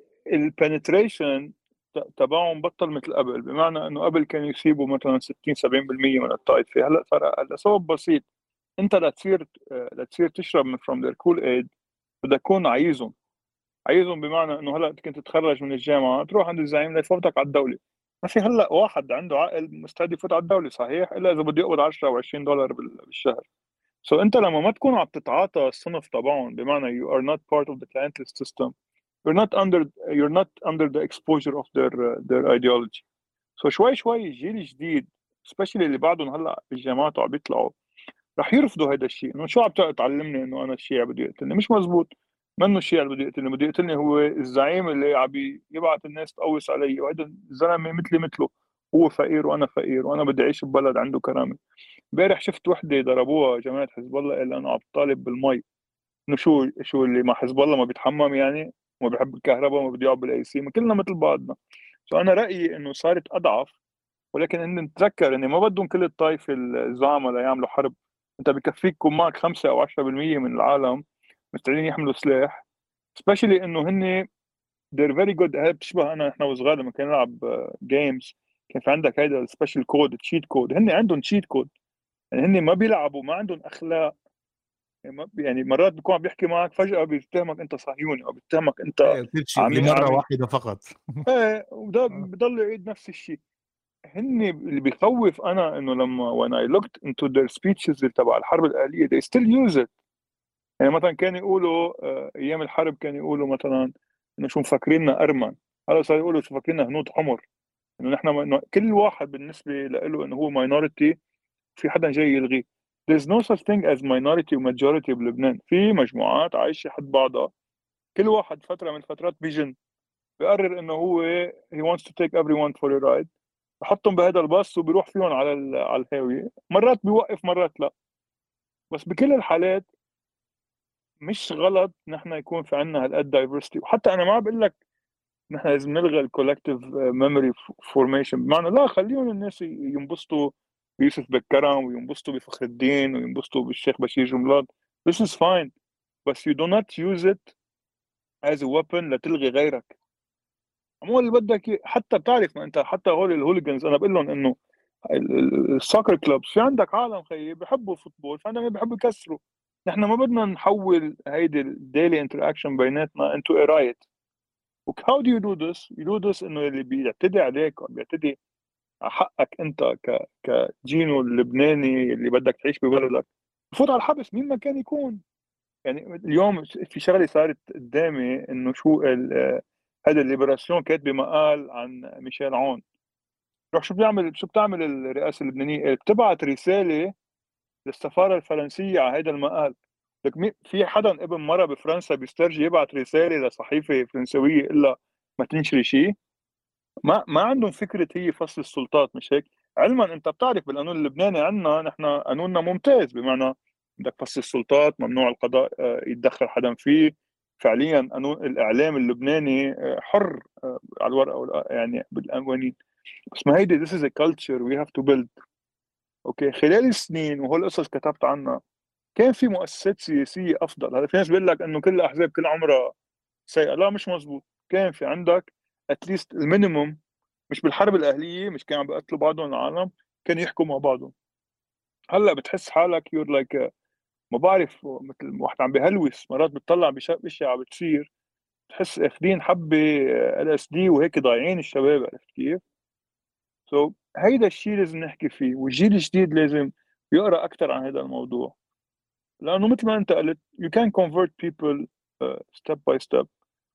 البنتريشن تبعهم بطل مثل قبل، بمعنى انه قبل كانوا يسيبوا مثلا ستين سبعين بالمية من الطائفه، هلا صار اقل لسبب بسيط. انت لتصير لتصير تشرب من from their cool aid بدك تكون عايزهم. عايزهم بمعنى انه هلا كنت تتخرج من الجامعه تروح عند الزعيم ليفوتك على الدوله. ما في هلا واحد عنده عقل مستعد يفوت على الدوله صحيح، الا اذا بده يقبض عشرة او عشرين دولار بال- بالشهر. سو so انت لما ما تكون عم تتعاطى الصنف تبعهم، بمعنى you are not part of the clientelist system, you're not under you're not under the exposure of their uh, their ideology. سو so شوي شوي الجيل الجديد especially اللي بعدهم هلا بالجامعات وعم بيطلعوا رح يرفضوا هذا الشيء، انه شو عم تعلمني انه انا الشيعي بده يقتلني؟ مش مزبوط. منه الشيعي اللي بده يقتلني، بده يقتلني هو الزعيم اللي عم يبعث الناس تقوس علي، وهذا الزلمه مثلي مثله، هو فقير وانا فقير وانا بدي اعيش ببلد عنده كرامه. امبارح شفت وحده ضربوها جماعه حزب الله لانه عم تطالب بالمي. انه شو شو اللي مع حزب الله ما بيتحمم يعني، وما بيحب الكهرباء وما بده يقعد بالاي سي، ما كلنا مثل بعضنا. سو انا رايي انه صارت اضعف، ولكن ان نتذكر انه ما بدهم كل الطائفه الزعماء ليعملوا حرب. انت بكفيك يكون معك خمسة او عشرة بالمية من العالم مستعدين يحملوا سلاح، سبيشلي انه هن they're very good. هاي بتشبه انا احنا وصغار لما كنا نلعب جيمز، كان في عندك هيدا السبيشال كود، تشيت كود. هن عندهم تشيت كود، يعني هن ما بيلعبوا، ما عندهم اخلاق. يعني ما- يعني مرات بيكون عم بيحكي معك فجأة بيتهمك انت صهيوني، او بيتهمك انت ايه كل شيء عمي لمره عمي واحده فقط. ايه، وده آه. بضل يعيد نفس الشيء. هن اللي بيخوف انا انه لما when I looked into their speeches اللي تبع الحرب الاهليه they still use it. يعني مثلا كانوا يقولوا آه، ايام الحرب كانوا يقولوا مثلا انه شو مفكريننا ارمن، هلا صار يقولوا شو مفكريننا هنود حمر، انه نحن إنه كل واحد بالنسبه له انه هو ماينورتي، في حدا جاي يلغيه. There's no such thing as minority و majority بلبنان. في مجموعات عايشه حد بعضها، كل واحد فتره من الفترات بيجن بيقرر انه هو he wants to take everyone for a ride، بحطهم بهذا الباص وبيروح فيهم على ال- على الهاويه. مرات بيوقف مرات لا، بس بكل الحالات مش غلط نحن يكون في عندنا هالقد دايفرستي. وحتى انا ما بقول لك نحن لازم نلغي الكولكتيف ميموري فورميشن، بمعنى لا، خليهم الناس ينبسطوا بيوسف بكرم وينبسطوا بفخر الدين وينبسطوا بالشيخ بشير جملات. This is fine, but you do not use it as a weapon لتلغي غيرك. عمو اللي بدك إياه. حتى بتعرف، ما انت حتى هول الهوليجنز انا بقول لهم انه السوكر كلوبز في عندك عالم خيي بحبوا الفوتبول، في عندنا بحبوا يكسروا. نحن ما بدنا نحول هيدي الديلي انتراكشن بيناتنا into a riot. how do you do this؟ you do this انه اللي بيعتدي عليك او بيعتدي على حقك انت ك كجينو اللبناني اللي بدك تعيش ببلدك بفوت على الحبس مين ما كان يكون. يعني اليوم في شغله صارت قدامي انه شو ال- هذا الليبراسيون كاتبه مقال عن ميشيل عون. روح شو بيعمل، شو بتعمل الرئاسه اللبنانيه؟ بتبعت رساله للسفاره الفرنسيه على هذا المقال. لك مين- في حدا ابن مره بفرنسا بيسترجي يبعت رساله لصحيفه فرنسويه الا ما تنشري شيء؟ ما ما عندهم فكره هي فصل السلطات، مش هيك؟ علما انت بتعرف بالقانون اللبناني عندنا نحن قانوننا ممتاز، بمعنى بدك فصل السلطات، ممنوع القضاء آه، يتدخل حدا فيه. فعليا قانون الاعلام اللبناني آه، حر آه، على الورقه والق- يعني بالقوانين. بس ما هيدي this is a culture we have to build. اوكي، خلال السنين وهول القصص كتبت عنها، كان في مؤسسات سياسيه افضل. هذا في ناس بيقول لك انه كل الاحزاب كل عمرها سيئه، لا مش مزبوط. كان في عندك اتليست المينيموم، مش بالحرب الاهليه مش كانوا عم بيقتلوا بعضهم العالم، كانوا يحكوا مع بعضهم. هلا بتحس حالك يور لايك like ما بعرف، مثل واحد عم بهلوس. مرات بتطلع بشق اشياء عم بتصير، تحس اخذين حبه ال اس دي وهيك ضايعين الشباب. عرفت كيف؟ سو so, هيدا الشيء لازم نحكي فيه، والجيل الجديد لازم يقرا اكثر عن هذا الموضوع. لانه مثل ما انت قلت you can convert people uh, step by step.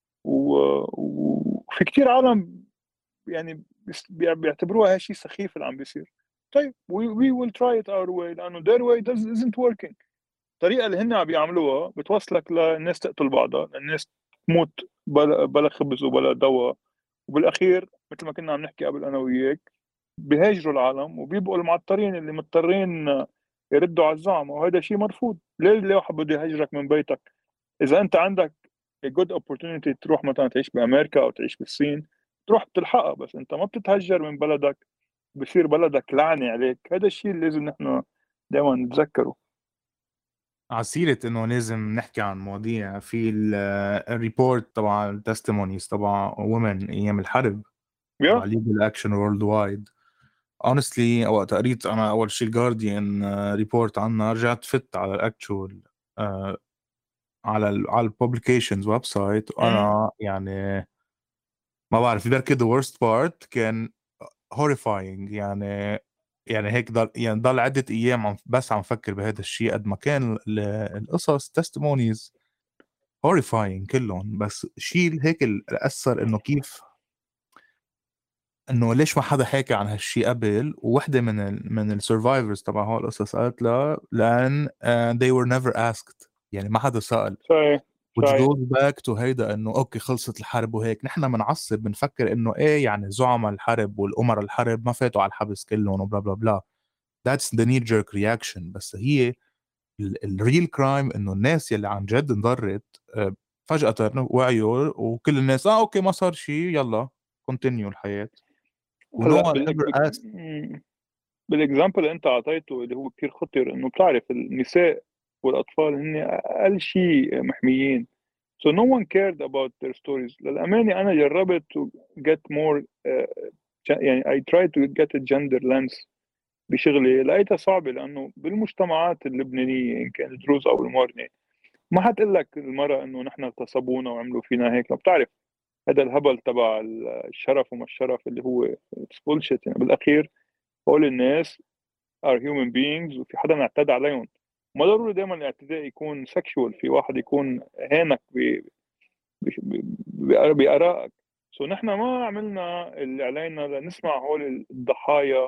و- وفي كتير عالم يعني بيس- بيع- بيعتبروها هالشيء سخيف اللي عم بيصير. طيب we, we will try it our way، لانه their way does, isn't working. الطريقه اللي هن عم بيعملوها بتوصلك للناس تقتل بعضها، الناس تموت بلا بلا خبز وبلا دواء، وبالاخير مثل ما كنا عم نحكي قبل انا وياك بيهاجروا العالم وبيبقوا المعطرين اللي مضطرين يردوا على الزعماء. وهذا شيء مرفوض. ليه ليه واحد بده يهاجرك من بيتك؟ اذا انت عندك a good opportunity تروح مثلا تعيش بامريكا او تعيش بالصين، تروح بتلحقها. بس انت ما بتتهجر من بلدك، بصير بلدك لعنة عليك. هذا الشيء اللي لازم نحن دائما نتذكره. على سيرة انه لازم نحكي عن مواضيع، في الريبورت تبع التستيمونيز تبع وومن ايام الحرب يا تبع ليجل اكشن وورلد وايد. honestly وقت قريت انا اول شيء الجارديان ريبورت عنها، رجعت فت على الاكتشوال على ال على الببليكيشنز ويب سايت، امم وانا يعني ما بعرف بركي the worst part كان horrifying. يعني يعني هيك ضل يعني ضل عدة ايام عم بس عم فكر بهذا الشيء، قد ما كان ال- القصص testimonies horrifying كلهم. بس شيء هيك اللي اثر انه كيف انه ليش ما حدا حكى عن هالشيء قبل. ووحده من ال من السرفايفرز تبع هول القصص قالت لا، لان uh, they were never asked، يعني ما حدا سأل. صحيح which صحيح. goes back to هيدا انه اوكي خلصت الحرب وهيك، نحن بنعصب بنفكر انه ايه يعني زعماء الحرب والامراء الحرب ما فاتوا على الحبس كلهم وبلا بلا بلا. that's the knee jerk reaction. بس هي الريل كرايم انه الناس يلي عن جد انضرت فجأة وعيوا وكل الناس اه اوكي ما صار شيء يلا كونتينيو الحياة ونو هلا one بالإك... ever asked. بالاكزامبل اللي انت اعطيته اللي هو كثير خطر، انه بتعرف النساء والاطفال هن اقل شيء محميين. so no one cared about their stories. للامانه انا جربت to get more uh, يعني I tried to get a gender lens بشغلي، لقيتها صعبه لانه بالمجتمعات اللبنانيه ان كان دروز او المورنه ما حتقول لك المراه انه نحن اغتصبونا وعملوا فينا هيك. لو بتعرف هذا الهبل تبع الشرف وما الشرف اللي هو بولشيت، يعني بالاخير هول الناس are human beings وفي حدا اعتدى عليهم. ما ضروري دائما الاعتداء يكون sexual، في واحد يكون هانك بآرائك. سو نحن ما عملنا اللي علينا لنسمع هول الضحايا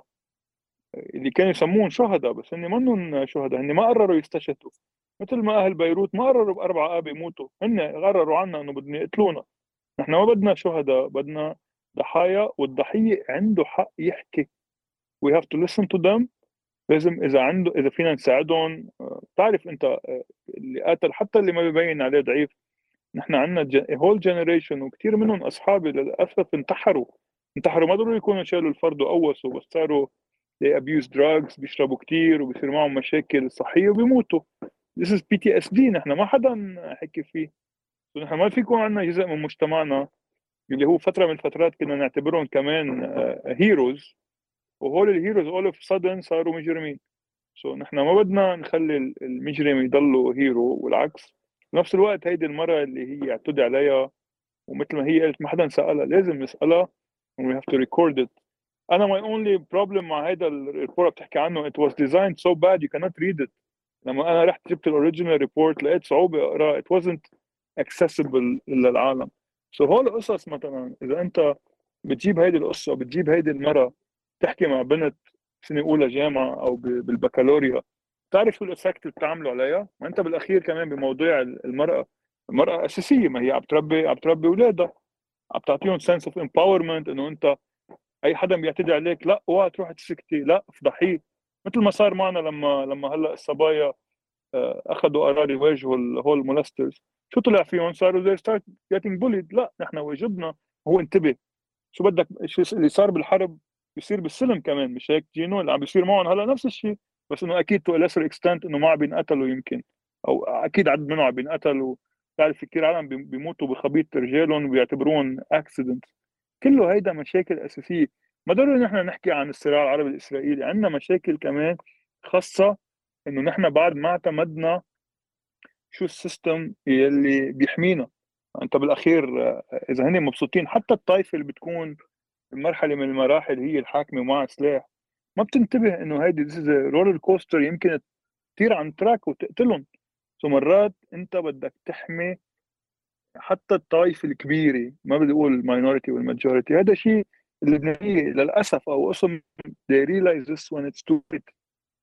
اللي كانوا يسمون شهداء، بس هن منهم شهداء، هن ما قرروا يستشهدوا. مثل ما اهل بيروت ما قرروا بأربعة اب يموتوا، هن قرروا عنا انه بدهم يقتلونا. نحن ما بدنا شهداء، بدنا ضحايا، والضحية عنده حق يحكي. we have to listen to them. لازم اذا عنده اذا فينا نساعدهم. تعرف انت اللي قاتل حتى اللي ما بيبين عليه ضعيف، نحن عندنا هول جنريشن وكثير منهم اصحابي للاسف انتحروا. انتحروا ما ضروري يكونوا شالوا الفرد وقوسوا، بس صاروا they abuse drugs، بيشربوا كثير وبيصير معهم مشاكل صحيه وبيموتوا. this is بي تي اس دي نحن ما حدا حكي فيه. نحن ما في يكون عندنا جزء من مجتمعنا اللي هو فتره من الفترات كنا نعتبرهم كمان هيروز، وهول الهيروز اول اوف سادن صاروا مجرمين. سو so, نحن ما بدنا نخلي المجرم يضلوا هيرو والعكس. بنفس الوقت هيدي المرة اللي هي اعتدى عليها ومثل ما هي قالت ما حدا سألها، لازم نسألها and we have to record it. أنا my only problem مع هيدا الريبورت بتحكي عنه it was designed so bad you cannot read it. لما أنا رحت جبت الأوريجينال ريبورت لقيت صعوبة أقرأ، it wasn't accessible للعالم. سو so, هول القصص مثلا إذا أنت بتجيب هيدي القصة، بتجيب هيدي المرة تحكي مع بنت سنة أولى جامعة أو بالبكالوريا، تعرف شو الإفكت اللي بتعمله عليها؟ ما أنت بالأخير كمان بموضوع المرأة، المرأة أساسية، ما هي عم تربي عم تربي أولادها، عم تعطيهم سنس أوف امباورمنت، إنه أنت أي حدا بيعتدي عليك لا اوعى تروح تسكتي، لا افضحيه. مثل ما صار معنا لما لما هلا الصبايا أخذوا قرار يواجهوا هول المولسترز، شو طلع فيهم؟ صاروا they start getting bullied. لا نحن واجبنا هو انتبه، شو بدك شو اللي صار بالحرب بيصير بالسلم كمان، مش هيك جينو؟ اللي عم بيصير معهم هلا نفس الشيء، بس انه اكيد تو ليسر اكستنت انه ما عم بينقتلوا يمكن، او اكيد عدد منهم عم بينقتلوا. بتعرف في كثير عالم بيموتوا بخبيط رجالهم وبيعتبروهم اكسيدنت. كله هيدا مشاكل اساسيه. ما ضروري نحن نحكي عن الصراع العربي الاسرائيلي، عندنا مشاكل كمان خاصه انه نحن بعد ما اعتمدنا شو السيستم يلي بيحمينا. انت بالاخير اذا هن مبسوطين، حتى الطائفه اللي بتكون مرحله من المراحل هي الحاكمه مع سلاح، ما بتنتبه انه هيدي رولر كوستر يمكن تطير عن تراك وتقتلهم. سو مرات انت بدك تحمي حتى الطائفه الكبيره، ما بدي اقول الماينورتي والماجورتي. هذا شيء اللبنانيه للاسف او قسم they realize this when it's too late.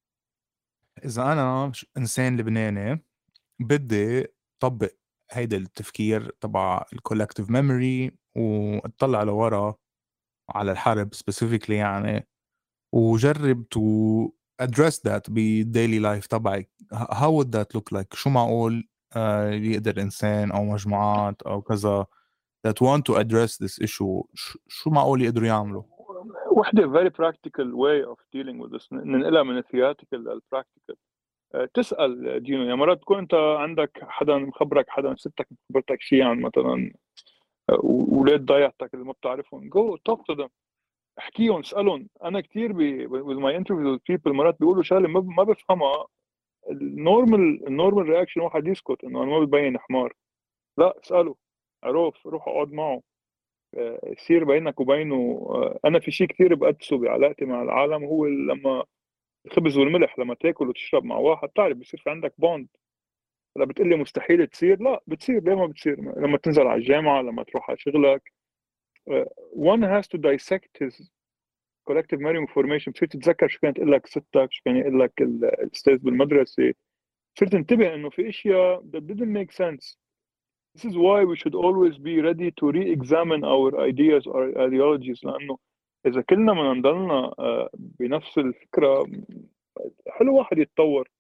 إذا أنا إنسان لبناني بدي طبق هيدا التفكير تبع الكولكتيف ميموري واطلع لورا على الحرب specifically يعني، وجرب to address that بالdaily life تبعي. how would that look like؟ شو معقول uh, يقدر إنسان أو مجموعات أو كذا that want to address this issue شو معقول يقدروا يعملوا؟ وحده very practical way of dealing with this، ننقلها من theoretical للpractical. تسأل دينو، يعني مرات تكون أنت عندك حدا مخبرك، حدا ستك مخبرتك شيء عن مثلا أولاد ضيعتك اللي ما بتعرفهم، go talk to them، احكيهم، اسألهم. أنا كتير بي with my interviews with people مرات بيقولوا شغلة ما ما بفهمها. النورمال النورمال رياكشن واحد يسكت، إنه أنا ما ببين حمار. لا اسأله، عروف، روح اقعد معه، يصير بينك وبينه. أنا في شيء كتير بقدسه بعلاقتي مع العالم، هو لما الخبز والملح، لما تاكل وتشرب مع واحد تعرف بصير في عندك بوند. لا بتقول لي مستحيل تصير، لا بتصير. ليه ما بتصير؟ لما تنزل على الجامعة، لما تروح على شغلك. one has to dissect his collective memory information. بتصير تتذكر شو كانت تقول لك ستك، شو كان يقول لك الأستاذ بالمدرسة. بتصير تنتبه إنه في أشياء that didn't make sense. This is why we should always be ready to re-examine our ideas or ideologies. لأنه إذا كلنا ما نضلنا بنفس الفكرة، حلو واحد يتطور.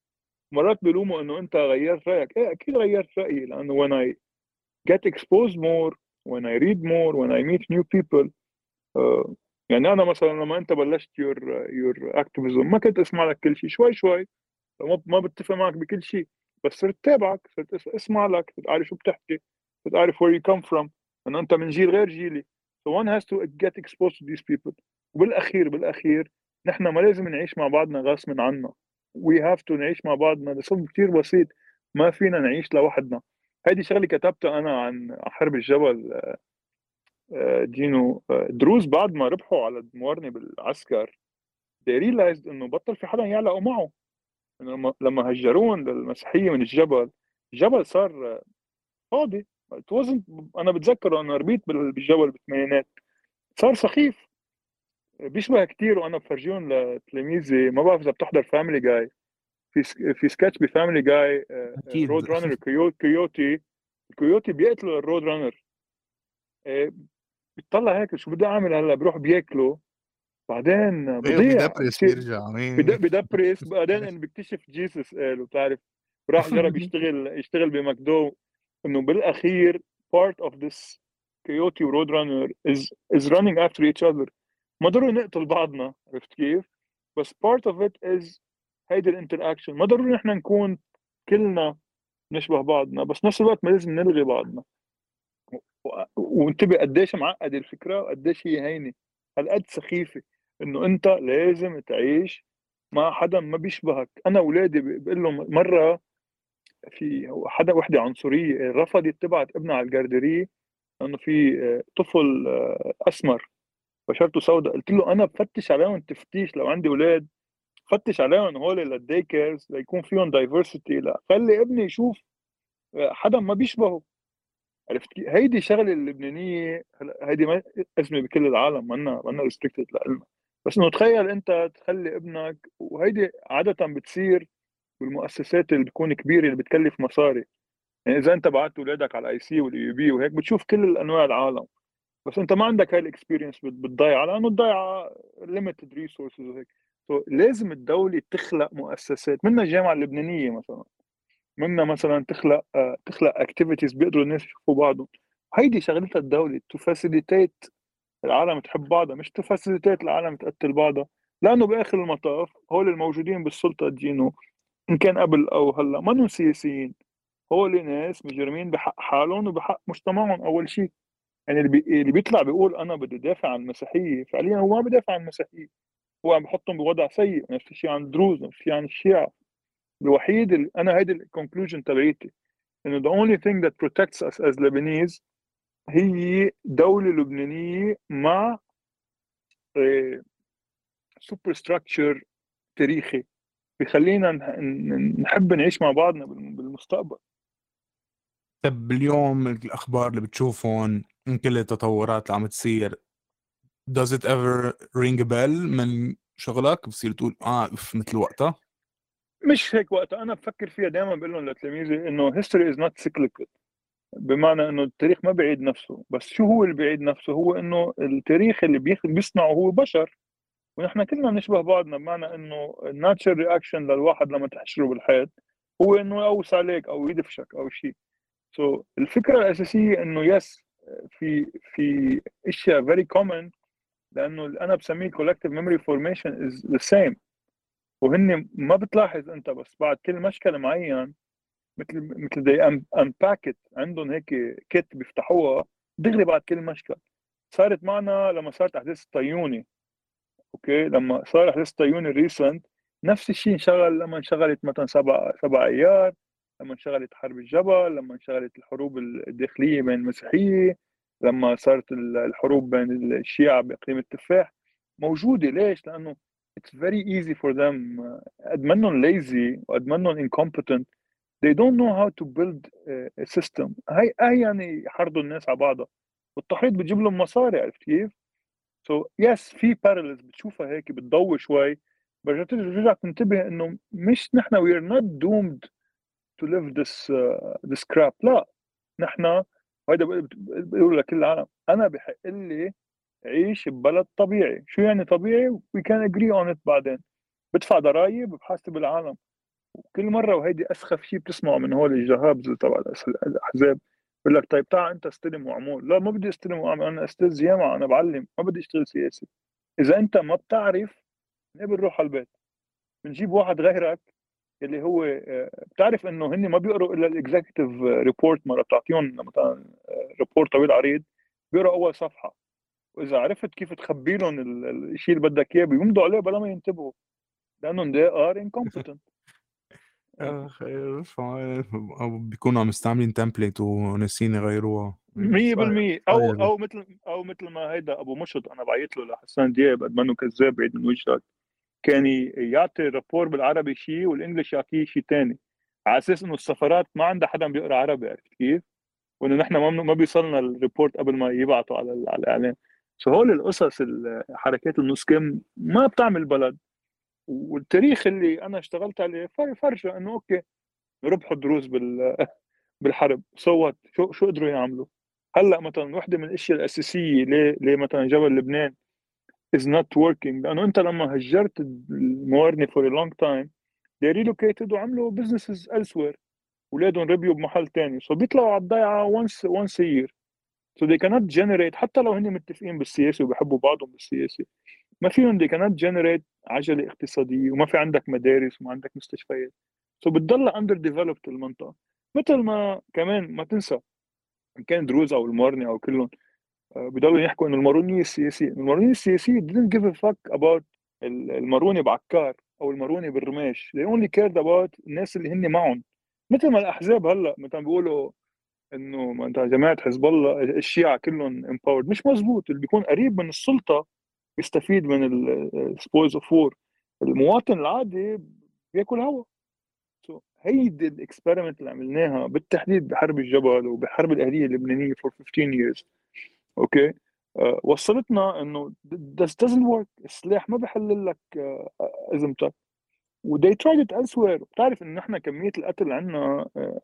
مرات بيلوموا انه انت غيرت رايك. ايه اكيد غيرت رايي، لانه when I get exposed more, when I read more, when I meet new people. uh, يعني انا مثلا لما انت بلشت your your activism ما كنت اسمع لك كل شيء، شوي شوي ما ما بتفق معك بكل شيء، بس صرت تابعك، صرت أس- اسمع لك، صرت عارف شو بتحكي، صرت عارف where you come from، انه انت من جيل غير جيلي. so one has to get exposed to these people. وبالاخير بالاخير نحن ما لازم نعيش مع بعضنا غصب عنا. we have to نعيش مع بعضنا لسبب كثير بسيط، ما فينا نعيش لوحدنا. هيدي شغله كتبتها انا عن حرب الجبل. آه، دينو، آه، دروز بعد ما ربحوا على الموارنه بالعسكر they realized انه بطل في حدا يعلقوا معه. إنه لما لما هجرون للمسيحيه من الجبل، الجبل صار فاضي. it wasn't. انا بتذكر انا ربيت بال- بالجبل بالثمانينات، صار سخيف، بيشبه كثير. وانا بفرجيهم لتلاميذي، ما بعرف اذا بتحضر فاميلي جاي، في س- في سكتش بفاميلي جاي، اكيد. رود رانر كيوتي، الكويوتي بيقتلوا الرود رانر. آه، بتطلع هيك شو بدي اعمل هلا، بروح بياكله، بعدين ايوه بضيع بيدبرس بصير بيرجع بد- مين. بدبرس. بعدين انه بيكتشف جيسس قال، وبتعرف راح جرب يشتغل يشتغل بماكدو. انه بالاخير part of this coyote و road runner is is running after each other. ما ضروري نقتل بعضنا، عرفت كيف؟ بس part of it is هيدي الانتراكشن. ما ضروري نحن نكون كلنا نشبه بعضنا، بس نفس الوقت ما لازم نلغي بعضنا. و- وانتبه قديش معقد الفكره وقديش هي هينه، هالقد سخيفه، انه انت لازم تعيش مع حدا ما بيشبهك. انا اولادي بقول لهم مره، في حدا وحده عنصريه رفضت تبعت ابنها على الجارديريه لانه في آه، طفل آه، اسمر بشرته سوداء. قلت له انا بفتش عليهم تفتيش، لو عندي اولاد فتش عليهم هول للدي كيرز ليكون فيهم دايفرسيتي، لا خلي ابني يشوف آه، حدا ما بيشبهه. عرفت كيف؟ هيدي شغله اللبنانيه. هلا هيدي ما ازمه بكل العالم، منا منا ريستريكتد لنا، بس انه تخيل انت تخلي ابنك، وهيدي عاده بتصير بالمؤسسات اللي بتكون كبيره اللي بتكلف مصاري. يعني اذا انت بعت اولادك على الاي سي والاي بي وهيك بتشوف كل الانواع العالم، بس انت ما عندك هاي الاكسبيرينس بتضيع، لانه الضيعه ليميتد ريسورسز وهيك. so لازم الدوله تخلق مؤسسات، منها الجامعه اللبنانيه مثلا، منها مثلا تخلق آه، تخلق اكتيفيتيز بيقدروا الناس يشوفوا بعضهم. هيدي شغلتها الدوله، تو فاسيليتيت العالم تحب بعضها، مش تو فاسيليتيت العالم تقتل بعضها. لانه باخر المطاف هول الموجودين بالسلطه دينو، ان كان قبل او هلا، ما سياسيين، هول ناس مجرمين بحق حالهم وبحق مجتمعهم اول شيء. يعني اللي, بي... اللي بيطلع بيقول انا بدي دافع عن المسيحيه، فعليا هو ما بدافع عن المسيحيه، هو عم بحطهم بوضع سيء. نفس الشيء عن الدروز، نفس الشيء عن الشيعة. الوحيد اللي انا هيدي الكونكلوجن تبعيتي، انه the only thing that protects us as Lebanese هي دولة لبنانية مع سوبر ستراكشر تاريخي بيخلينا نح- ن- نحب نعيش مع بعضنا بالم- بالمستقبل. طب اليوم الاخبار اللي بتشوفهم من كل التطورات اللي عم تصير، does it ever ring a bell من شغلك بصير تقول اه اف مثل وقتها؟ مش هيك وقتها، انا بفكر فيها دائما، بقول لهم لتلاميذي انه history is not cyclical. بمعنى انه التاريخ ما بيعيد نفسه، بس شو هو اللي بيعيد نفسه؟ هو انه التاريخ اللي بيخ- بيصنعه هو بشر، ونحن كلنا بنشبه بعضنا. بمعنى انه الناتشر رياكشن للواحد لما تحشره بالحيط هو انه يقوس عليك او يدفشك او شيء. سو so, الفكره الاساسيه انه يس، في في اشياء فيري كومن، لانه اللي انا بسميه collective memory formation is the same. وهن ما بتلاحظ انت، بس بعد كل مشكل معين، مثل مثل they unpack it، عندهم هيك كيت بيفتحوها دغري بعد كل مشكل. صارت معنا لما صارت احداث الطيوني. اوكي، لما صار احداث الطيوني الريسنت، نفس الشيء انشغل لما انشغلت مثلا سبع سبع ايار، لما انشغلت حرب الجبل، لما انشغلت الحروب الداخليه بين المسيحيه، لما صارت الحروب بين الشيعة باقليم التفاح. موجوده ليش؟ لانه it's very easy for them. قد منهم lazy وقد منهم incompetent، they don't know how to build a system. هي هي يعني يحرضوا الناس على بعضها، والتحريض بتجيب لهم مصاري، عرفت كيف؟ سو so, يس yes, في parallels بتشوفها هيك بتضوي شوي، برجع ترجع تنتبه انه مش نحن we are not doomed to live this uh, this crap. لا، نحن هيدا بقول لكل العالم، انا بحق لي عيش ببلد طبيعي. شو يعني طبيعي؟ we can agree on it بعدين. بدفع ضرائب، بحاسب العالم. وكل مره وهيدي اسخف شيء بتسمعه من هول الجهابز تبع الأس- الاحزاب، بقول لك طيب تعال انت استلم واعمل. لا ما بدي استلم واعمل، انا استاذ جامعه، انا بعلم، ما بدي اشتغل سياسي. اذا انت ما بتعرف نقبل روح على البيت، بنجيب واحد غيرك اللي هو آه، بتعرف انه هن ما بيقروا الا الاكزيكتيف ريبورت. مره بتعطيهم مثلا ريبورت طويل عريض، بيقروا اول صفحه، واذا عرفت كيف تخبي لهم ال- ال- الشيء اللي بدك اياه بيمضوا عليه بلا ما ينتبهوا، لانهم they are incompetent. اخ او بيكونوا عم يستعملين تمبلت وناسين يغيروها. مية صاير بالمية او صاير او مثل او مثل ما هيدا ابو مشط، انا بعيط له لحسان دياب قد ما انه كذاب بعيد من وجهك، كان ي- يعطي الرابور بالعربي شيء والانجليش يعطيه شيء ثاني، على اساس انه السفارات ما عندها حدا بيقرا عربي، عرفت كيف؟ وانه نحن ما ما بيوصلنا الريبورت قبل ما يبعتوا على ال- على الاعلام. سو هول القصص ال- حركات النص كم ما بتعمل بلد. والتاريخ اللي انا اشتغلت عليه فر- فرجه انه اوكي، ربحوا دروز بال بالحرب، صوت شو شو قدروا يعملوا. هلا مثلا وحده من الاشياء الاساسيه ليه ليه مثلا جبل لبنان is not working، لانه انت لما هجرت الموارنه for a long time they relocated وعملوا businesses elsewhere، اولادهم ربيوا بمحل تاني، سو بيطلعوا على الضيعه once once a year. so they cannot generate، حتى لو هن متفقين بالسياسه وبيحبوا بعضهم بالسياسه، ما فيهم they cannot generate عجله اقتصاديه، وما في عندك مدارس وما عندك مستشفيات. سو بتضل under developed المنطقه. مثل ما كمان ما تنسى ان كان دروز او المارني او كلهم آه، بيضلوا يحكوا انه المارونيه السياسيه، المارونيه السياسيه didn't give a fuck about ال- الماروني بعكار او الماروني بالرماش، they only cared about الناس اللي هن معهم. مثل ما الاحزاب هلا مثلا بيقولوا انه ما انت جماعه حزب الله الشيعه كلهم empowered، مش مزبوط. اللي بيكون قريب من السلطه بيستفيد من السبويز اوف وور، المواطن العادي بياكل هوا. سو هيدي الاكسبيرمنت اللي عملناها بالتحديد بحرب الجبل وبحرب الاهليه اللبنانيه for fifteen years. اوكي، أه وصلتنا انه this doesn't work، السلاح ما بحل لك أه ازمتك. وday tried it elsewhere. بتعرف انه نحن كميه القتل عندنا أه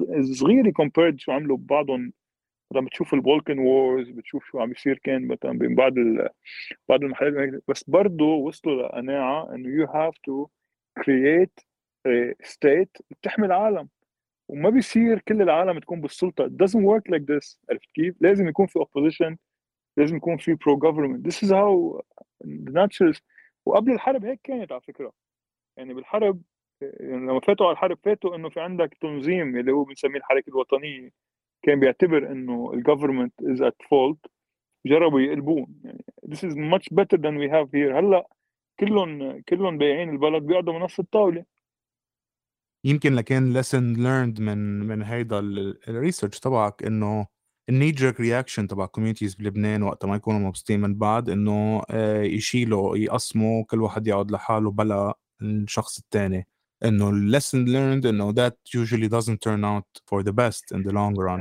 صغيره compared شو عملوا ببعضهم. لما بتشوف البولكن وورز بتشوف شو عم يصير كان مثلا بين بعض ال... بعض المحلات، بس برضه وصلوا لقناعه انه you have to create a state بتحمي العالم، وما بيصير كل العالم تكون بالسلطه. it doesn't work like this، عرفت كيف؟ لازم يكون في opposition، لازم يكون في pro government. this is how the natural. وقبل الحرب هيك كانت على فكره. يعني بالحرب يعني لما فاتوا على الحرب فاتوا انه في عندك تنظيم اللي هو بنسميه الحركه الوطنيه، كان بيعتبر انه الجفرمنت is at fault، جربوا يقلبوه. يعني this is much better than we have here. هلا كلهم كلهم بايعين البلد بيقعدوا من نفس الطاوله. يمكن لكن lesson learned من من هيدا الريسيرش تبعك انه الني جيرك رياكشن تبع كوميونيتيز بلبنان وقت ما يكونوا مبسوطين من بعض انه آه، يشيلوا يقسموا كل واحد يقعد لحاله بلا الشخص الثاني. انه lesson learned انه that usually doesn't turn out for the best in the long run،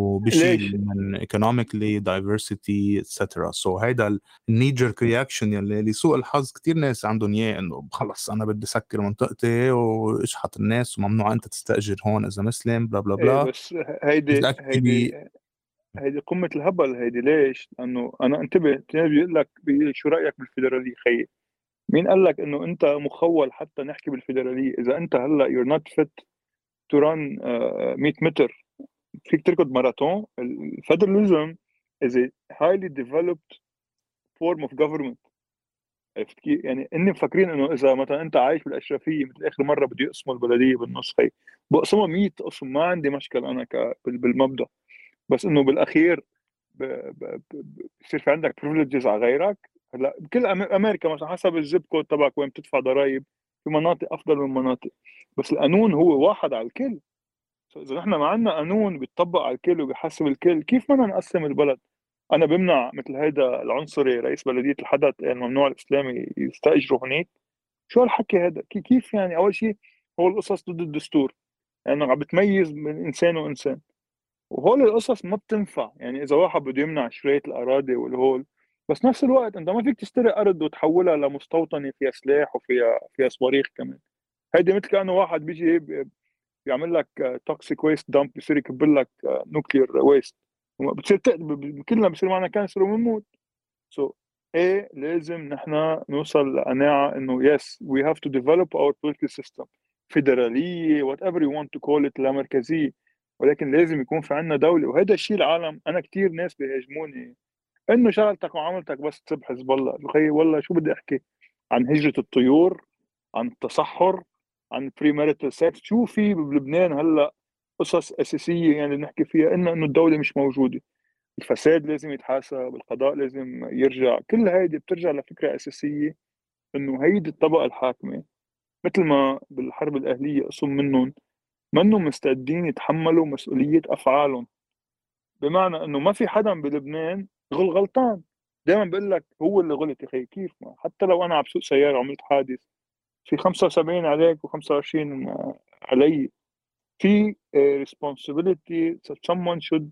ليش؟ وبشيل من economically diversity et cetera. so هيدا الني جيرك رياكشن يلي لسوء الحظ كتير ناس عندهم اياه، انه خلص انا بدي سكر منطقتي واشحط الناس وممنوع انت تستاجر هون اذا مسلم بلا بلا ايه بلا بس is هيدي actually. هيدي هيدي قمة الهبل. هيدي ليش؟ لأنه أنا انتبه، تاني بيقول لك بيقول لك شو رأيك بالفيدرالية خيي؟ مين قال لك إنه أنت مخول حتى نحكي بالفيدرالية؟ إذا أنت هلا you're not fit to run uh, مية متر، فيك تركض ماراثون. الفيدراليزم is a highly developed form of government. عرفت كيف؟ يعني إني مفكرين إنه إذا مثلا أنت عايش بالأشرفية مثل آخر مرة بده يقسموا البلدية بالنص، خي بقسمها مية قسم، ما عندي مشكلة أنا ك بالمبدأ. بس إنه بالأخير ب- ب- ب- بصير في عندك بريفليجز على غيرك. هلا بكل أم- امريكا مثلا حسب الزب كود تبعك وين بتدفع ضرائب، في مناطق افضل من مناطق، بس القانون هو واحد على الكل. So اذا نحن ما عندنا قانون بيطبق على الكل وبيحاسب الكل، كيف بدنا نقسم البلد؟ انا بمنع مثل هيدا العنصري رئيس بلديه الحدث يعني ممنوع الاسلامي يستاجروا هناك. شو هالحكي هذا؟ كي- كيف يعني؟ اول شيء هو القصص ضد الدستور، لانه يعني عم بتميز بين انسان وانسان، وهول القصص ما بتنفع. يعني اذا واحد بده يمنع شويه الاراضي والهول، بس نفس الوقت انت ما فيك تشتري ارض وتحولها لمستوطنه فيها سلاح وفيها فيها صواريخ كمان. هيدي مثل كانه واحد بيجي بي- بيعمل لك توكسيك ويست دامب، بيصير يكب لك نوكلير ويست، بتصير تق- ب- ب- كلنا بصير معنا كانسر وبنموت. سو so, ايه لازم نحن نوصل لقناعه انه يس وي هاف تو ديفلوب اور بوليتيكال سيستم. فيدرالية whatever you want to call it لا مركزية، ولكن لازم يكون في عنا دولة. وهذا الشيء العالم، أنا كتير ناس بيهاجموني إنه شغلتك وعملتك بس تسب حزب الله. بخي والله شو بدي أحكي عن هجرة الطيور، عن التصحر، عن بري ماريتال سكس، شو في بلبنان هلا قصص أساسية يعني نحكي فيها إنه إنه الدولة مش موجودة. الفساد لازم يتحاسب، القضاء لازم يرجع، كل هيدي بترجع لفكرة أساسية إنه هيدي الطبقة الحاكمة مثل ما بالحرب الأهلية قسم منهم منهم مستعدين يتحملوا مسؤولية أفعالهم. بمعنى إنه ما في حدا بلبنان غل غلطان، دائما بقول لك هو اللي غلط. يا أخي كيف ما حتى لو أنا عم بسوق سيارة وعملت حادث في خمسة وسبعين عليك وخمسة وعشرين علي. في responsibility that someone should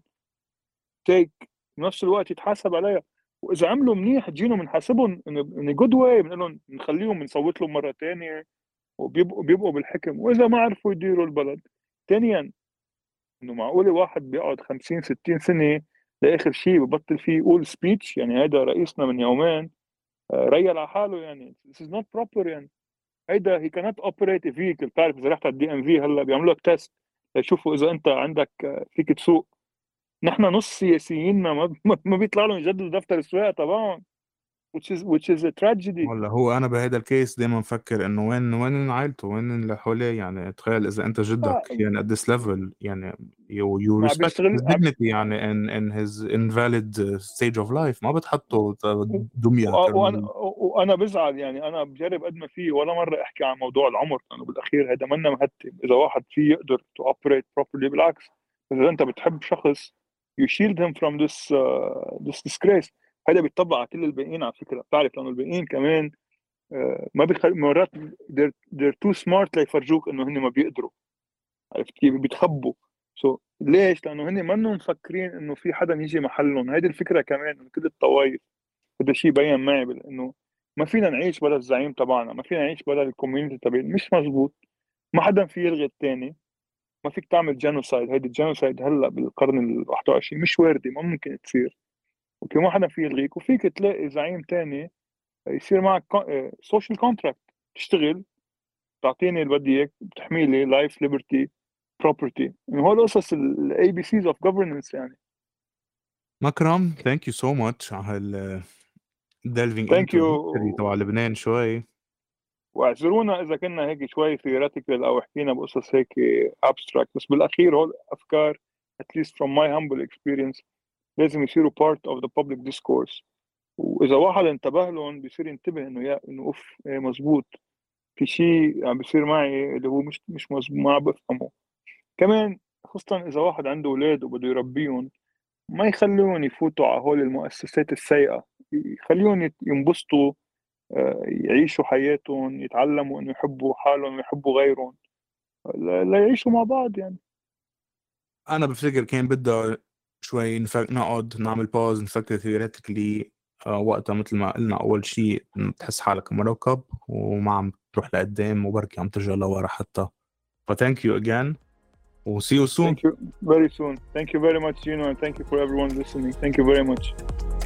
take، بنفس الوقت يتحاسب عليها. واذا عملوا منيح تجينا بنحاسبهم ان جود واي، بنقول لهم بنخليهم بنصوت لهم مره ثانيه وبيبقوا بيبقوا بالحكم. واذا ما عرفوا يديروا البلد ثانيا، انه معقوله واحد بيقعد خمسين ستين سنه لاخر شيء ببطل فيه يقول سبيتش؟ يعني هذا رئيسنا من يومين ريل على حاله، يعني this is not proper. يعني هيدا he cannot operate a vehicle. بتعرف اذا رحت على الدي ام في هلا بيعملوا لك تيست ليشوفوا اذا انت عندك فيك تسوق. نحن نص سياسييننا ما ما بيطلع لهم يجددوا دفتر السواقه تبعهم which is which is a tragedy. ولا هو انا بهذا الكيس دايما مفكر انه وين وين عائلته، وين اللي حواليه. يعني تخيل اذا انت جدك يعني at this level، يعني you, you ما respect بيشتغل his dignity يعني in in his invalid stage of life، ما بتحطه دمية وانا كرمال. وانا بزعل. يعني انا بجرب قد ما فيه ولا مره احكي عن موضوع العمر، لانه بالاخير هذا منا مهتم. اذا واحد فيه يقدر to operate properly، بالعكس اذا انت بتحب شخص you shield him from this uh, this disgrace. هذا بيطبق على كل الباقيين على فكره، بتعرف، لانه الباقيين كمان uh, ما بيخل... مرات they're, they're too smart ليفرجوك انه هن ما بيقدروا. عرفت كيف؟ بيتخبوا. سو so, ليش؟ لانه هن منهم مفكرين انه في حدا يجي محلهم. هيدي الفكره كمان من كل الطوائف. هذا الشيء بين معي انه ما فينا نعيش بلا الزعيم تبعنا، ما فينا نعيش بلا الكوميونتي تبعنا. مش مزبوط. ما حدا في يلغي الثاني. ما فيك تعمل جينوسايد. هيدي الجينوسايد هلا بالقرن ال واحد وعشرين مش واردة، ما ممكن تصير. اوكي، ما حدا في يلغيك. وفيك تلاقي زعيم ثاني يصير معك سوشيال كونتراكت، تشتغل تعطيني اللي بدي اياك، بتحمي لي لايف ليبرتي بروبرتي. يعني هول قصص الاي بي سيز اوف جوفرننس. يعني مكرم ثانك يو سو ماتش على هال delving ثانك into يو. history تبع لبنان شوي. واعذرونا اذا كنا هيك شوي ثيوريتيكال او حكينا بقصص هيك abstract، بس بالاخير هول افكار at least from my humble experience لازم يصيروا part of the public discourse. واذا واحد انتبه لهم بيصير ينتبه انه يا انه اوف إيه مزبوط، في شيء عم بيصير معي اللي هو مش مش مزبوط، ما عم بفهمه. كمان خصوصا اذا واحد عنده اولاد وبده يربيهم، ما يخليهم يفوتوا على هول المؤسسات السيئة، يخليهم ينبسطوا، يعيشوا حياتهم، يتعلموا انه يحبوا حالهم ويحبوا غيرهم، لا يعيشوا مع بعض. يعني انا بفتكر كان بدها شوي نفك... نقعد نعمل باوز، نفكر ثيوريتيكلي آه وقتها مثل ما قلنا اول شيء تحس حالك مراقب وما عم تروح لقدام وبركي عم ترجع لورا حتى. ف thank you again و see you soon. Thank you very soon. Thank you very much, Gino, and thank you for everyone listening. Thank you very much.